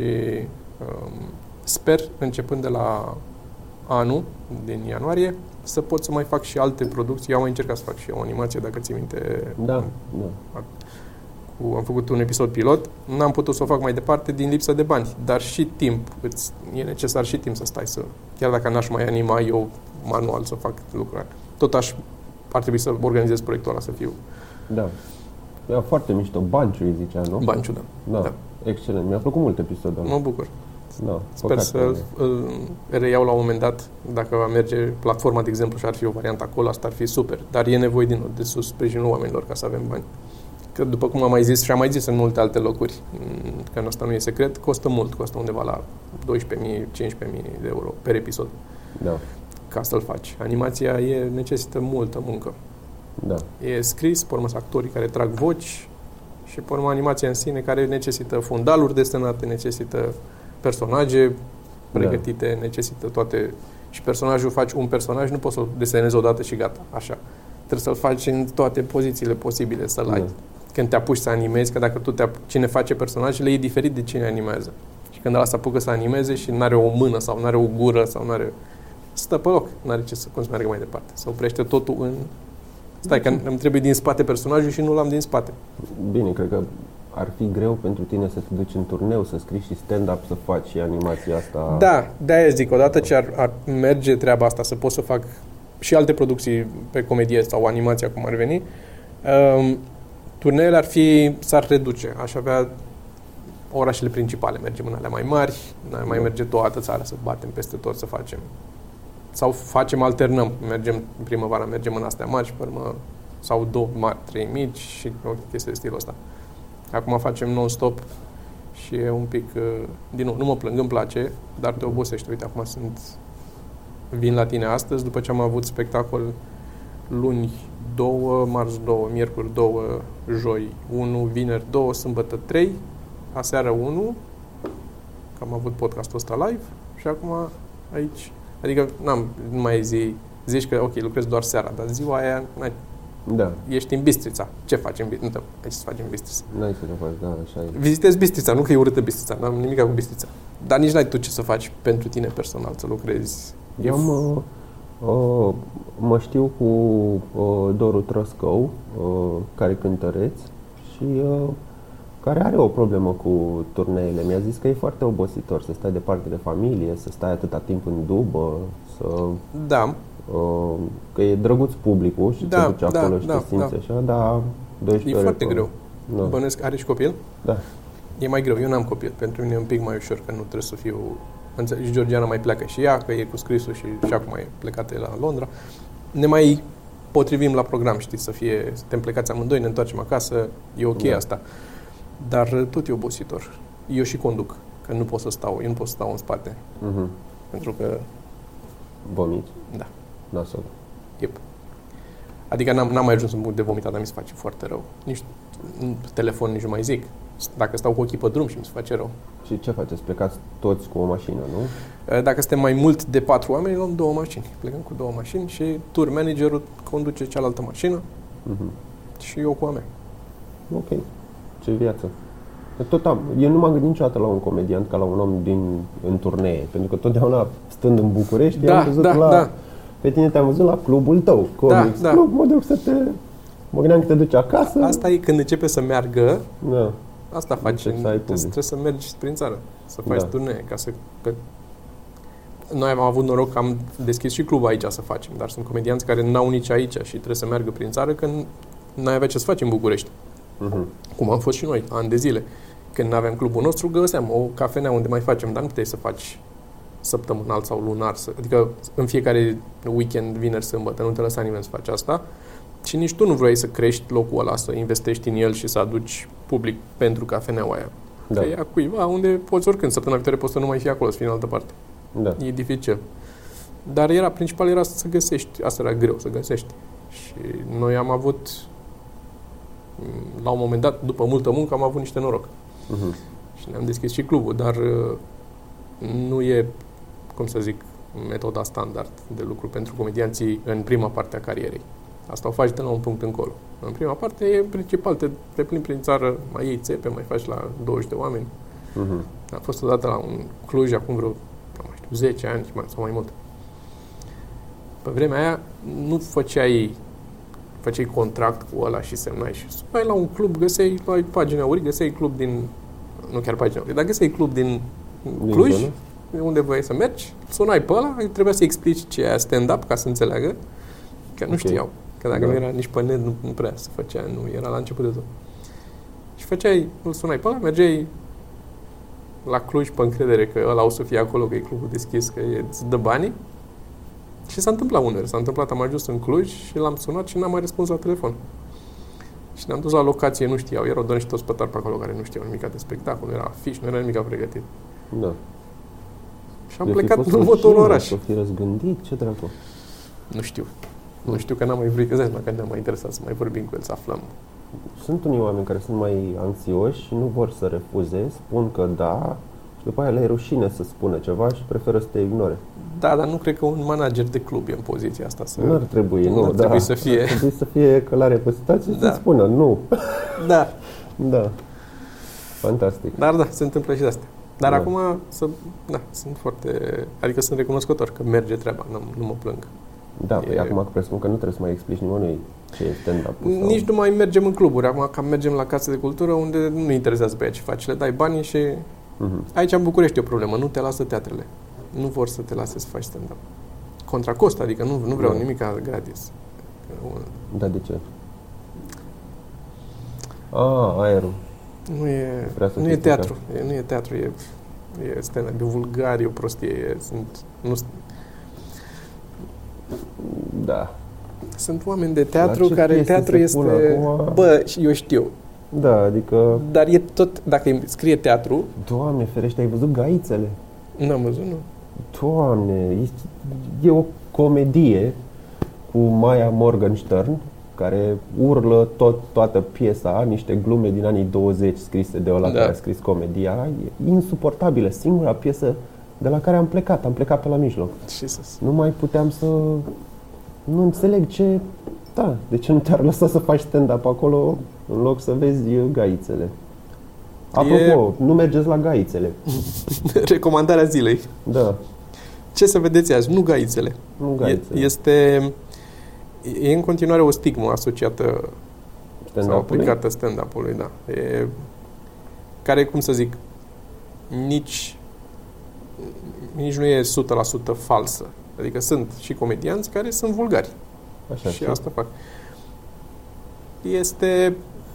um, sper, începând de la anul, din ianuarie, să pot să mai fac și alte producții. Eu am mai încercat să fac și o animație, dacă ții minte. Da, da. Cu, am făcut un episod pilot, n-am putut să o fac mai departe din lipsă de bani, dar și timp, îți, e necesar și timp să stai să, chiar dacă n-aș mai anima eu manual să fac lucrurile, tot aș, ar trebui să organizez proiectul ăla, să fiu Da. Era foarte mișto. Banciu îi zicea, nu? banciu, da. Da. Da. Excelent. Mi-a plăcut mult episodul ăla. Mă bucur. Da. Sper Păcat să că- îl reiau la un moment dat, dacă va merge platforma, de exemplu, și ar fi o variantă acolo, asta ar fi super, dar e nevoie din nou de sus sprijinul oamenilor ca să avem bani. Că după cum am mai zis și am mai zis în multe alte locuri, că în asta nu e secret, costă mult, costă undeva la doisprezece mii, cincisprezece mii de euro per episod Da. ca să-l faci. Animația e, necesită multă muncă. Da. E scris, pe urmă sunt actorii care trag voci și pe urmă animația în sine care necesită fundaluri desenate, necesită personaje pregătite, necesită toate. Și personajul, faci un personaj, nu poți să-l desenezi odată și gata, așa. Trebuie să-l faci în toate pozițiile posibile, să-l ai. Da. Când te apuci să animezi, că dacă tu te apuci, cine face personajele e diferit de cine animează. Și când ăla se apucă să animeze și nu are o mână sau nu are o gură sau nu are... stă pe loc, nu are ce să, cum să meargă mai departe. Se oprește totul în... Stai, că îmi trebuie din spate personajul și nu l-am din spate. Bine, cred că ar fi greu pentru tine să te duci în turneu, să scrii și stand-up, să faci și animația asta. Da, de-aia zic, odată ce ar, ar merge treaba asta, să pot să fac și alte producții pe comedie sau animația, cum ar veni, um, turneele ar fi, s-ar reduce. Aș avea orașele principale, mergem în alea mai mari, mai merge toată țara să batem peste tot, să facem. Sau facem, alternăm, mergem în primăvara, mergem în astea mari și pe urmă, sau două mari, trei mici și o chestie de stilul ăsta. Acum facem non-stop și e un pic, din nou, nu mă plâng, îmi place, dar te obosești. Uite, acum sunt, vin la tine astăzi, după ce am avut spectacol luni două, marți două, miercuri două, joi unu, vineri două, sâmbătă trei, aseară unu, că am avut podcastul ăsta live și acum aici, adică n-am, nu mai zi, zici că ok, lucrez doar seara, dar ziua aia n-ai, Da. ești în Bistrița. Ce faci în Bistrița? Nu, aici să faci în Bistrița. N-ai să le faci, da, așa e. Vizitezi Bistrița, nu că e urâtă Bistrița, n-am nimic cu Bistrița. Dar nici n-ai tu ce să faci pentru tine personal, să lucrezi. Eu mă, uh, mă știu cu uh, Doru Trăscău, uh, care cântăreț și uh, care are o problemă cu turneele. Mi-a zis că e foarte obositor să stai departe de familie, să stai atâta timp în dubă, să... Da, Uh, că e drăguț publicul și Da, te duci da, acolo și da, te simți da. așa, dar doisprezece e ore foarte pe- greu. Da. Bănesc, are și copil? Da. E mai greu. Eu n-am copil. Pentru mine e un pic mai ușor, că nu trebuie să fiu... Înțelegi, Georgiana mai pleacă și ea, că e cu scrisul și, și acum e plecată la Londra. Ne mai potrivim la program, știi, să fie... Suntem plecați amândoi, ne întoarcem acasă, e ok da. asta. Dar tot e obositor. Eu și conduc, că nu pot să stau, eu nu pot să stau în spate. Uh-huh. Pentru că... Vomiți? Da. Nasol. Yep. Adică n-am, n-am mai ajuns în punct de vomitat, dar mi se face foarte rău. Nici telefon nici nu mai zic. Dacă stau cu ochii pe drum și mi se face rău. Și ce faceți? Plecați toți cu o mașină, nu? Dacă suntem mai mult de patru oameni, luăm două mașini. Plecăm cu două mașini și tour managerul conduce cealaltă mașină uh-huh. și eu cu a mea. Ok. Ce viață. Tot am. Eu nu m-am gândit niciodată la un comediant ca la un om din, în turnee. Pentru că totdeauna, stând în București, da, am văzut da, la... Da. Pe tine te-am văzut la clubul tău, Comics da, Club, da. mă duc să te... Mă gândeam că te duci acasă. Asta e când începe să meargă, da. asta faci. Trebuie, trebuie să mergi prin țară, să faci da. turnee. Ca să, că... Noi am avut noroc că am deschis și clubul aici să facem, dar sunt comedianți care n-au nici aici și trebuie să meargă prin țară, că n-ai avea ce să faci în București. Uh-huh. Cum am fost și noi, ani de zile. Când n-aveam clubul nostru, găseam o cafenea unde mai facem, dar nu puteai să faci săptămânal sau lunar. Să, adică în fiecare weekend, vineri, sâmbătă, nu te lăsa nimeni să faci asta. Și nici tu nu vrei să crești locul ăla, să investești în el și să aduci public pentru cafeneaua aia. Da. Că e a cuiva unde poți oricând. Săptămâna viitoare poți să nu mai fii acolo, să fii în altă parte. Da. E dificil. Dar era, principal era să găsești. Asta era greu, să găsești. Și noi am avut, la un moment dat, după multă muncă, am avut niște noroc. Uh-huh. Și ne-am deschis și clubul, dar nu e, cum să zic, metoda standard de lucru pentru comedianții în prima parte a carierei. Asta o faci de la un punct încolo. În prima parte e principal, te, te plimbi prin țară, mai iei țepe, mai faci la douăzeci de oameni. Uh-huh. Am fost odată la un Cluj, acum vreo, nu mai știu, zece ani sau mai mult. Pe vremea aia nu făceai făceai contract cu ăla și semnai și sunai la un club, găseai la pagina Auri, găseai club din, nu chiar pagina Auri, dar găseai club din, din Cluj, zonă? Unde voiai să mergi, sunai pe ăla, trebuia să explici ce e stand-up ca să înțeleagă, că nu okay. știau. Că dacă da. nu era nici pe net, nu, nu prea se făcea, nu era la început de tot. Și făceai, îl sunai pe ăla, mergeai la Cluj pe încredere că ăla o să fie acolo, că e clubul deschis, că e, îți dă banii. Și s-a întâmplat uneori. S-a întâmplat, am ajuns în Cluj și l-am sunat și n-am mai răspuns la telefon. Și ne-am dus la locație, nu știau. Erau doar niște ospătari pe acolo care nu știau nimic de spectacol, era afiș, nu era nimic pregătit. Da. Și am de plecat în următorul oraș. Să fi răzgândit, ce dracu? Nu știu. Nu știu că n-am mai vrut, că că ne-am mai interesat să mai vorbim cu el, să aflăm. Sunt unii oameni care sunt mai anxioși și nu vor să refuze, spun că da, și după aia le e rușine să spună ceva și preferă să te ignore. Da, dar nu cred că un manager de club e în poziția asta să... Nu ar trebui, nu, nu ar da. trebui să fie... Ar trebui să fie călare pe situație și da. să spună nu. Da. Da. Fantastic. Dar da, se întâmplă și de astea. Dar da. acum, să, da, sunt foarte... Adică sunt recunoscător că merge treaba, nu, nu mă plâng. Da, e... păi acum presupun că nu trebuie să mai explici nimănui ce e stand-up. Sau... Nici nu mai mergem în cluburi. Acum cam mergem la case de cultură unde nu interesează pe ea ce faci. Le dai banii și... Uh-huh. Aici în București e o problemă. Nu te lasă teatrele. Nu vor să te lase să faci stand-up. Contra cost, adică nu, nu vreau da. nimic gratis. Da, de ce? Ah, aerul. Nu e, nu e teatru. E, nu e teatru, e, e stand-up. E vulgar, e o prostie. E, sunt, nu, da. Sunt oameni de teatru care teatru este... Acum... Bă, eu știu. Da, adică... Dar e tot, dacă scrie teatru... Doamne ferește, ai văzut Gaițele? N-am văzut, nu. Doamne, e, e o comedie cu Maya Morgenstern, care urlă tot, toată piesa, niște glume din anii douăzeci scrise de ăla da. care a scris comedia. E insuportabilă, singura piesă de la care am plecat, am plecat pe la mijloc. Jesus. Nu mai puteam să... Nu înțeleg ce... Da, de ce nu te-ar lăsa să faci stand-up acolo în loc să vezi Gaițele? Apropo, e... nu mergeți la Gaițele. Recomandarea zilei. Da. Ce să vedeți azi? Nu Gaițele. Nu Gaițele. E, este... E în continuare o stigmă asociată sau aplicată stand-up-ului, da. E, care, cum să zic, nici, nici nu e o sută la sută falsă. Adică sunt și comedianți care sunt vulgari. Așa, și asta fac. Este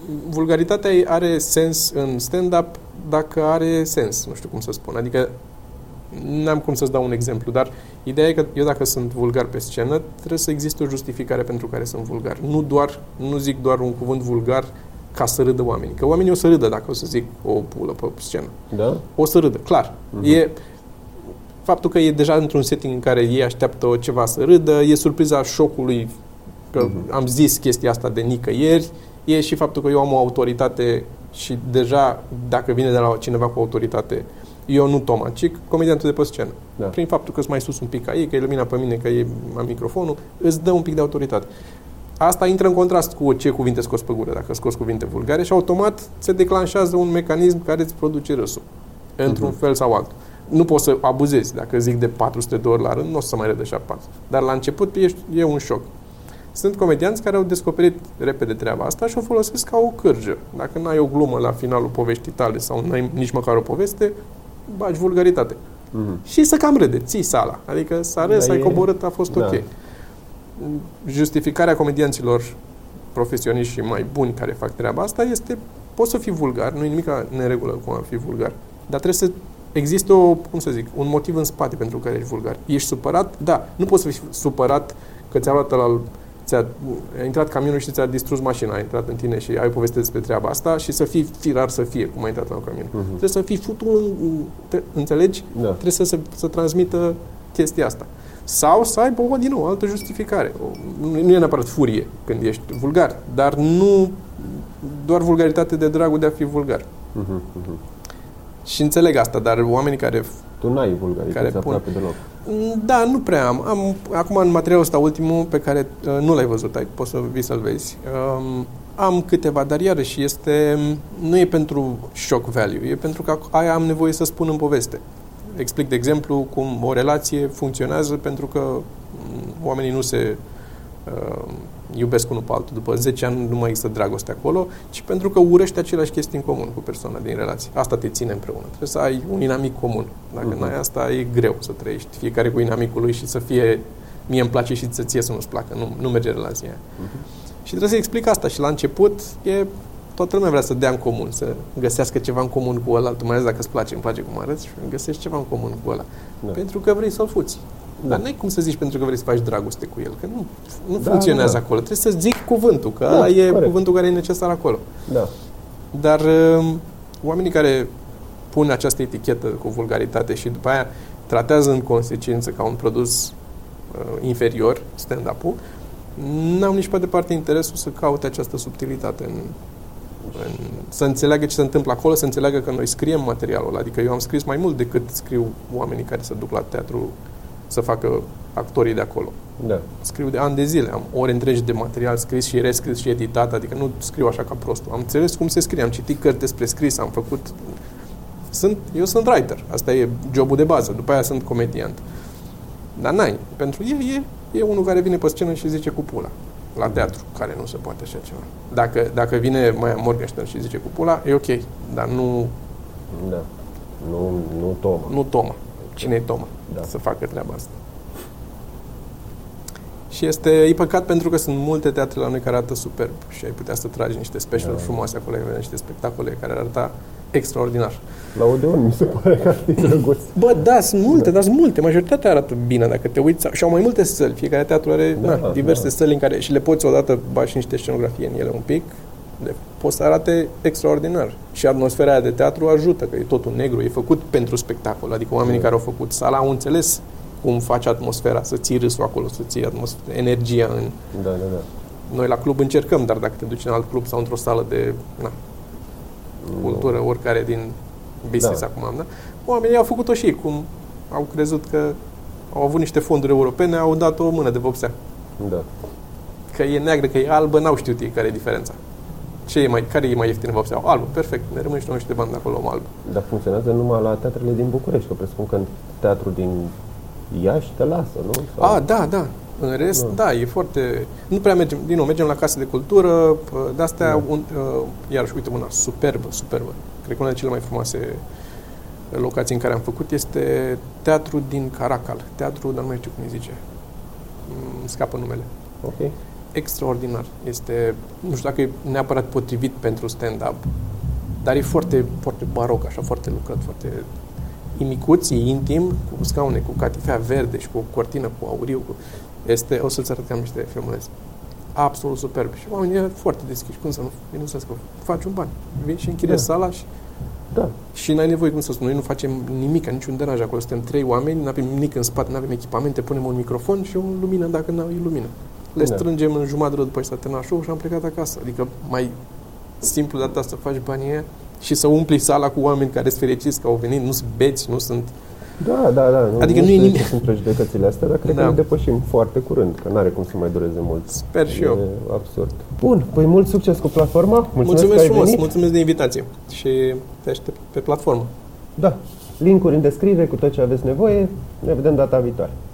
vulgaritatea are sens în stand-up dacă are sens, nu știu cum să spun. Adică n-am cum să-ți dau un exemplu, dar ideea e că eu dacă sunt vulgar pe scenă, trebuie să existe o justificare pentru care sunt vulgar. Nu doar, nu zic doar un cuvânt vulgar ca să râdă oamenii. Că oamenii o să râdă dacă o să zic o pulă pe scenă. Da? O să râdă, clar. Uh-huh. E faptul că e deja într-un setting în care ei așteaptă ceva să râdă, e surpriza șocului că uh-huh. am zis chestia asta de nicăieri, e și faptul că eu am o autoritate și deja dacă vine de la cineva cu autoritate, eu nu Toma, ci comediantul de pe scenă. Da. Prin faptul că sunt mai sus un pic ca ei, că e lumina pe mine, că e am microfonul, îți dă un pic de autoritate. Asta intră în contrast cu ce cuvinte scoți pe gură, dacă scoți cuvinte vulgare și automat se declanșează un mecanism care îți produce râsul, într-un uh-huh. fel sau altul. Nu poți să abuzezi. Dacă zic de patru sute de ori la rând, nu o să mai râdă și patru. Dar la început e, e un șoc. Sunt comedianți care au descoperit repede treaba asta și o folosesc ca o cârjă. Dacă n-ai o glumă la finalul poveștii tale sau n-ai nici măcar o poveste, bagi vulgaritate. Mm-hmm. Și să cam râde, ții sala. Adică s-a râs, ai coborât, a fost da. ok. Justificarea comedianților profesioniști și mai buni care fac treaba asta este, poți să fii vulgar, nu e nimic în regulă cum ar fi vulgar, dar trebuie să există o, cum să zic, un motiv în spate pentru care ești vulgar. Ești supărat? Da. Nu poți să fii supărat că ți-a luat la ți-a a intrat camionul și ți-a distrus mașina, a intrat în tine și ai o poveste despre treaba asta și să fii firar să fie, cum a intrat la un camion. Uh-huh. Trebuie să fii futul, te, înțelegi? Da. Trebuie să, să, să transmită chestia asta. Sau să aibă o, din nou, o altă justificare. O, nu e neapărat furie când ești vulgar, dar nu doar vulgaritate de dragul de a fi vulgar. Uh-huh, uh-huh. Și înțeleg asta, dar oamenii care... Tu n-ai vulgaritate aproape deloc. Da, nu prea am. am. Acum, în materialul ăsta ultimul, pe care uh, nu l-ai văzut, ai, poți să vii să-l vezi, um, am câteva, dar iarăși este... Nu e pentru shock value, e pentru că aia am nevoie să spun în poveste. Explic, de exemplu, cum o relație funcționează pentru că oamenii nu se uh, iubesc unul pe altul. După zece ani nu mai există dragoste acolo, ci pentru că urăști aceleași chestii în comun cu persoana din relație. Asta te ține împreună. Trebuie să ai un inamic comun. Dacă uh-huh. n-ai asta, e greu să trăiești. Fiecare cu inamicul lui și să fie mie îmi place și ție să nu-ți placă. Nu, nu merge relația aia. Uh-huh. Și trebuie să explic asta. Și la început e... Toată lumea vrea să dea în comun, să găsească ceva în comun cu ăla, mai ales dacă îți place, îmi place cum arăți, și găsești ceva în comun cu ăla. Da. Pentru că vrei să-l fuți. Da. Dar n-ai cum să zici pentru că vrei să faci dragoste cu el, că nu, nu da, funcționează da. acolo. Trebuie să zici cuvântul, că da, ăla e corect. Cuvântul care e necesar acolo. Da. Dar um, oamenii care pun această etichetă cu vulgaritate și după aia tratează în consecință ca un produs uh, inferior, stand-up-ul, n-au nici pe departe interesul să caute această subtilitate în În, să înțeleagă ce se întâmplă acolo, să înțeleagă că noi scriem materialul ăla. Adică eu am scris mai mult decât scriu oamenii care se duc la teatru să facă actorii de acolo. Da. Scriu de ani de zile. Am ore întregi de material scris și rescris și editat, adică nu scriu așa ca prostul. Am înțeles cum se scrie, am citit cărți despre scris, am făcut... Sunt, eu sunt writer. Asta e jobul de bază. După aia sunt comediant. Dar n-ai. Pentru el e, e unul care vine pe scenă și zice cu pula. La teatru, care nu se poate așa ceva. Dacă, dacă vine Maia Morgenstern și zice cu pula, e ok, dar nu... Da. Nu, nu Toma. Nu Toma. Cine e Toma? Da. Să facă treaba asta. Și este, e păcat pentru că sunt multe teatre la noi care arată superb și ai putea să tragi niște special da. frumoase acolo, niște spectacole care arată extraordinar. La Odeon mi se pare că ar fi drăguț. Bă, da, sunt multe, da. dar sunt multe. Majoritatea arată bine dacă te uiți. Și au mai multe săli. Fiecare teatru are da, na, diverse da. săli în care și le poți odată bagi niște scenografie în ele un pic. De, poți să arate extraordinar. Și atmosfera aia de teatru ajută, că e totul negru, e făcut pentru spectacol. Adică oamenii da. care au făcut sala au înțeles cum face atmosfera, să ții râsul acolo, să ții atmosfera, energia în... Da, da, da. Noi la club încercăm, dar dacă te duci în alt club sau într-o sală de na, cultură, oricare din business da. acum, da? Oamenii au făcut-o și ei, cum au crezut că au avut niște fonduri europene, au dat o mână de vopsea. Da. Că e neagră, că e albă, n-au știut ei care e diferența. Ce e mai, care e mai ieftină vopsea? Albă, perfect, ne rămân și niște bani de acolo, om albă. Dar funcționează numai la teatrele din București, că presupun că în teatrul din Iași te lasă, nu? Sau... A, da, da. În rest, nu. da, e foarte... Nu prea mergem, din nou, mergem la case de cultură, de-astea, da. un, uh, iarăși, uite, una superbă, superbă. Cred că una dintre cele mai frumoase locații în care am făcut este teatru din Caracal. Teatru, dar nu mai știu cum îi zice. Îmi scapă numele. Ok. extraordinar. Este, nu știu dacă e neapărat potrivit pentru stand-up, dar e foarte, foarte baroc, așa, foarte lucrat, foarte imicuț, e intim, cu scaune, cu catifea verde și cu o cortină cu auriu. Cu... Este, o să-ți arăt cam niște filmulețe. Absolut superb. Și oamenii e foarte deschiși. Cum să nu? Ei nu să că faci un bani. Vii și închideți da. sala și... Da. Și n-ai nevoie, cum să spun, noi nu facem nimic, niciun deranj acolo. Suntem trei oameni, nu avem nimic în spate, nu avem echipamente, punem un microfon și o lumină dacă nu e lumină. Le da. strângem în jumătate de după ce s-a terminat show și am plecat acasă. Adică mai simplu de atât să faci banii aia și să umpli sala cu oameni care sunt fericiți că au venit, nu sunt beți, nu sunt... Da, da, da. Nu, adică nu, nu e nimic. Sunt prejudecățile astea, dar cred da. că le depășim foarte curând, că n-are cum să mai dureze mult. Sper și e eu. absurd. Bun, păi mult succes cu platforma. Mulțumesc, mulțumesc că ai frumos, venit. mulțumesc de invitație și te aștept pe platformă. Da, linkuri în descriere cu tot ce aveți nevoie. Ne vedem data viitoare.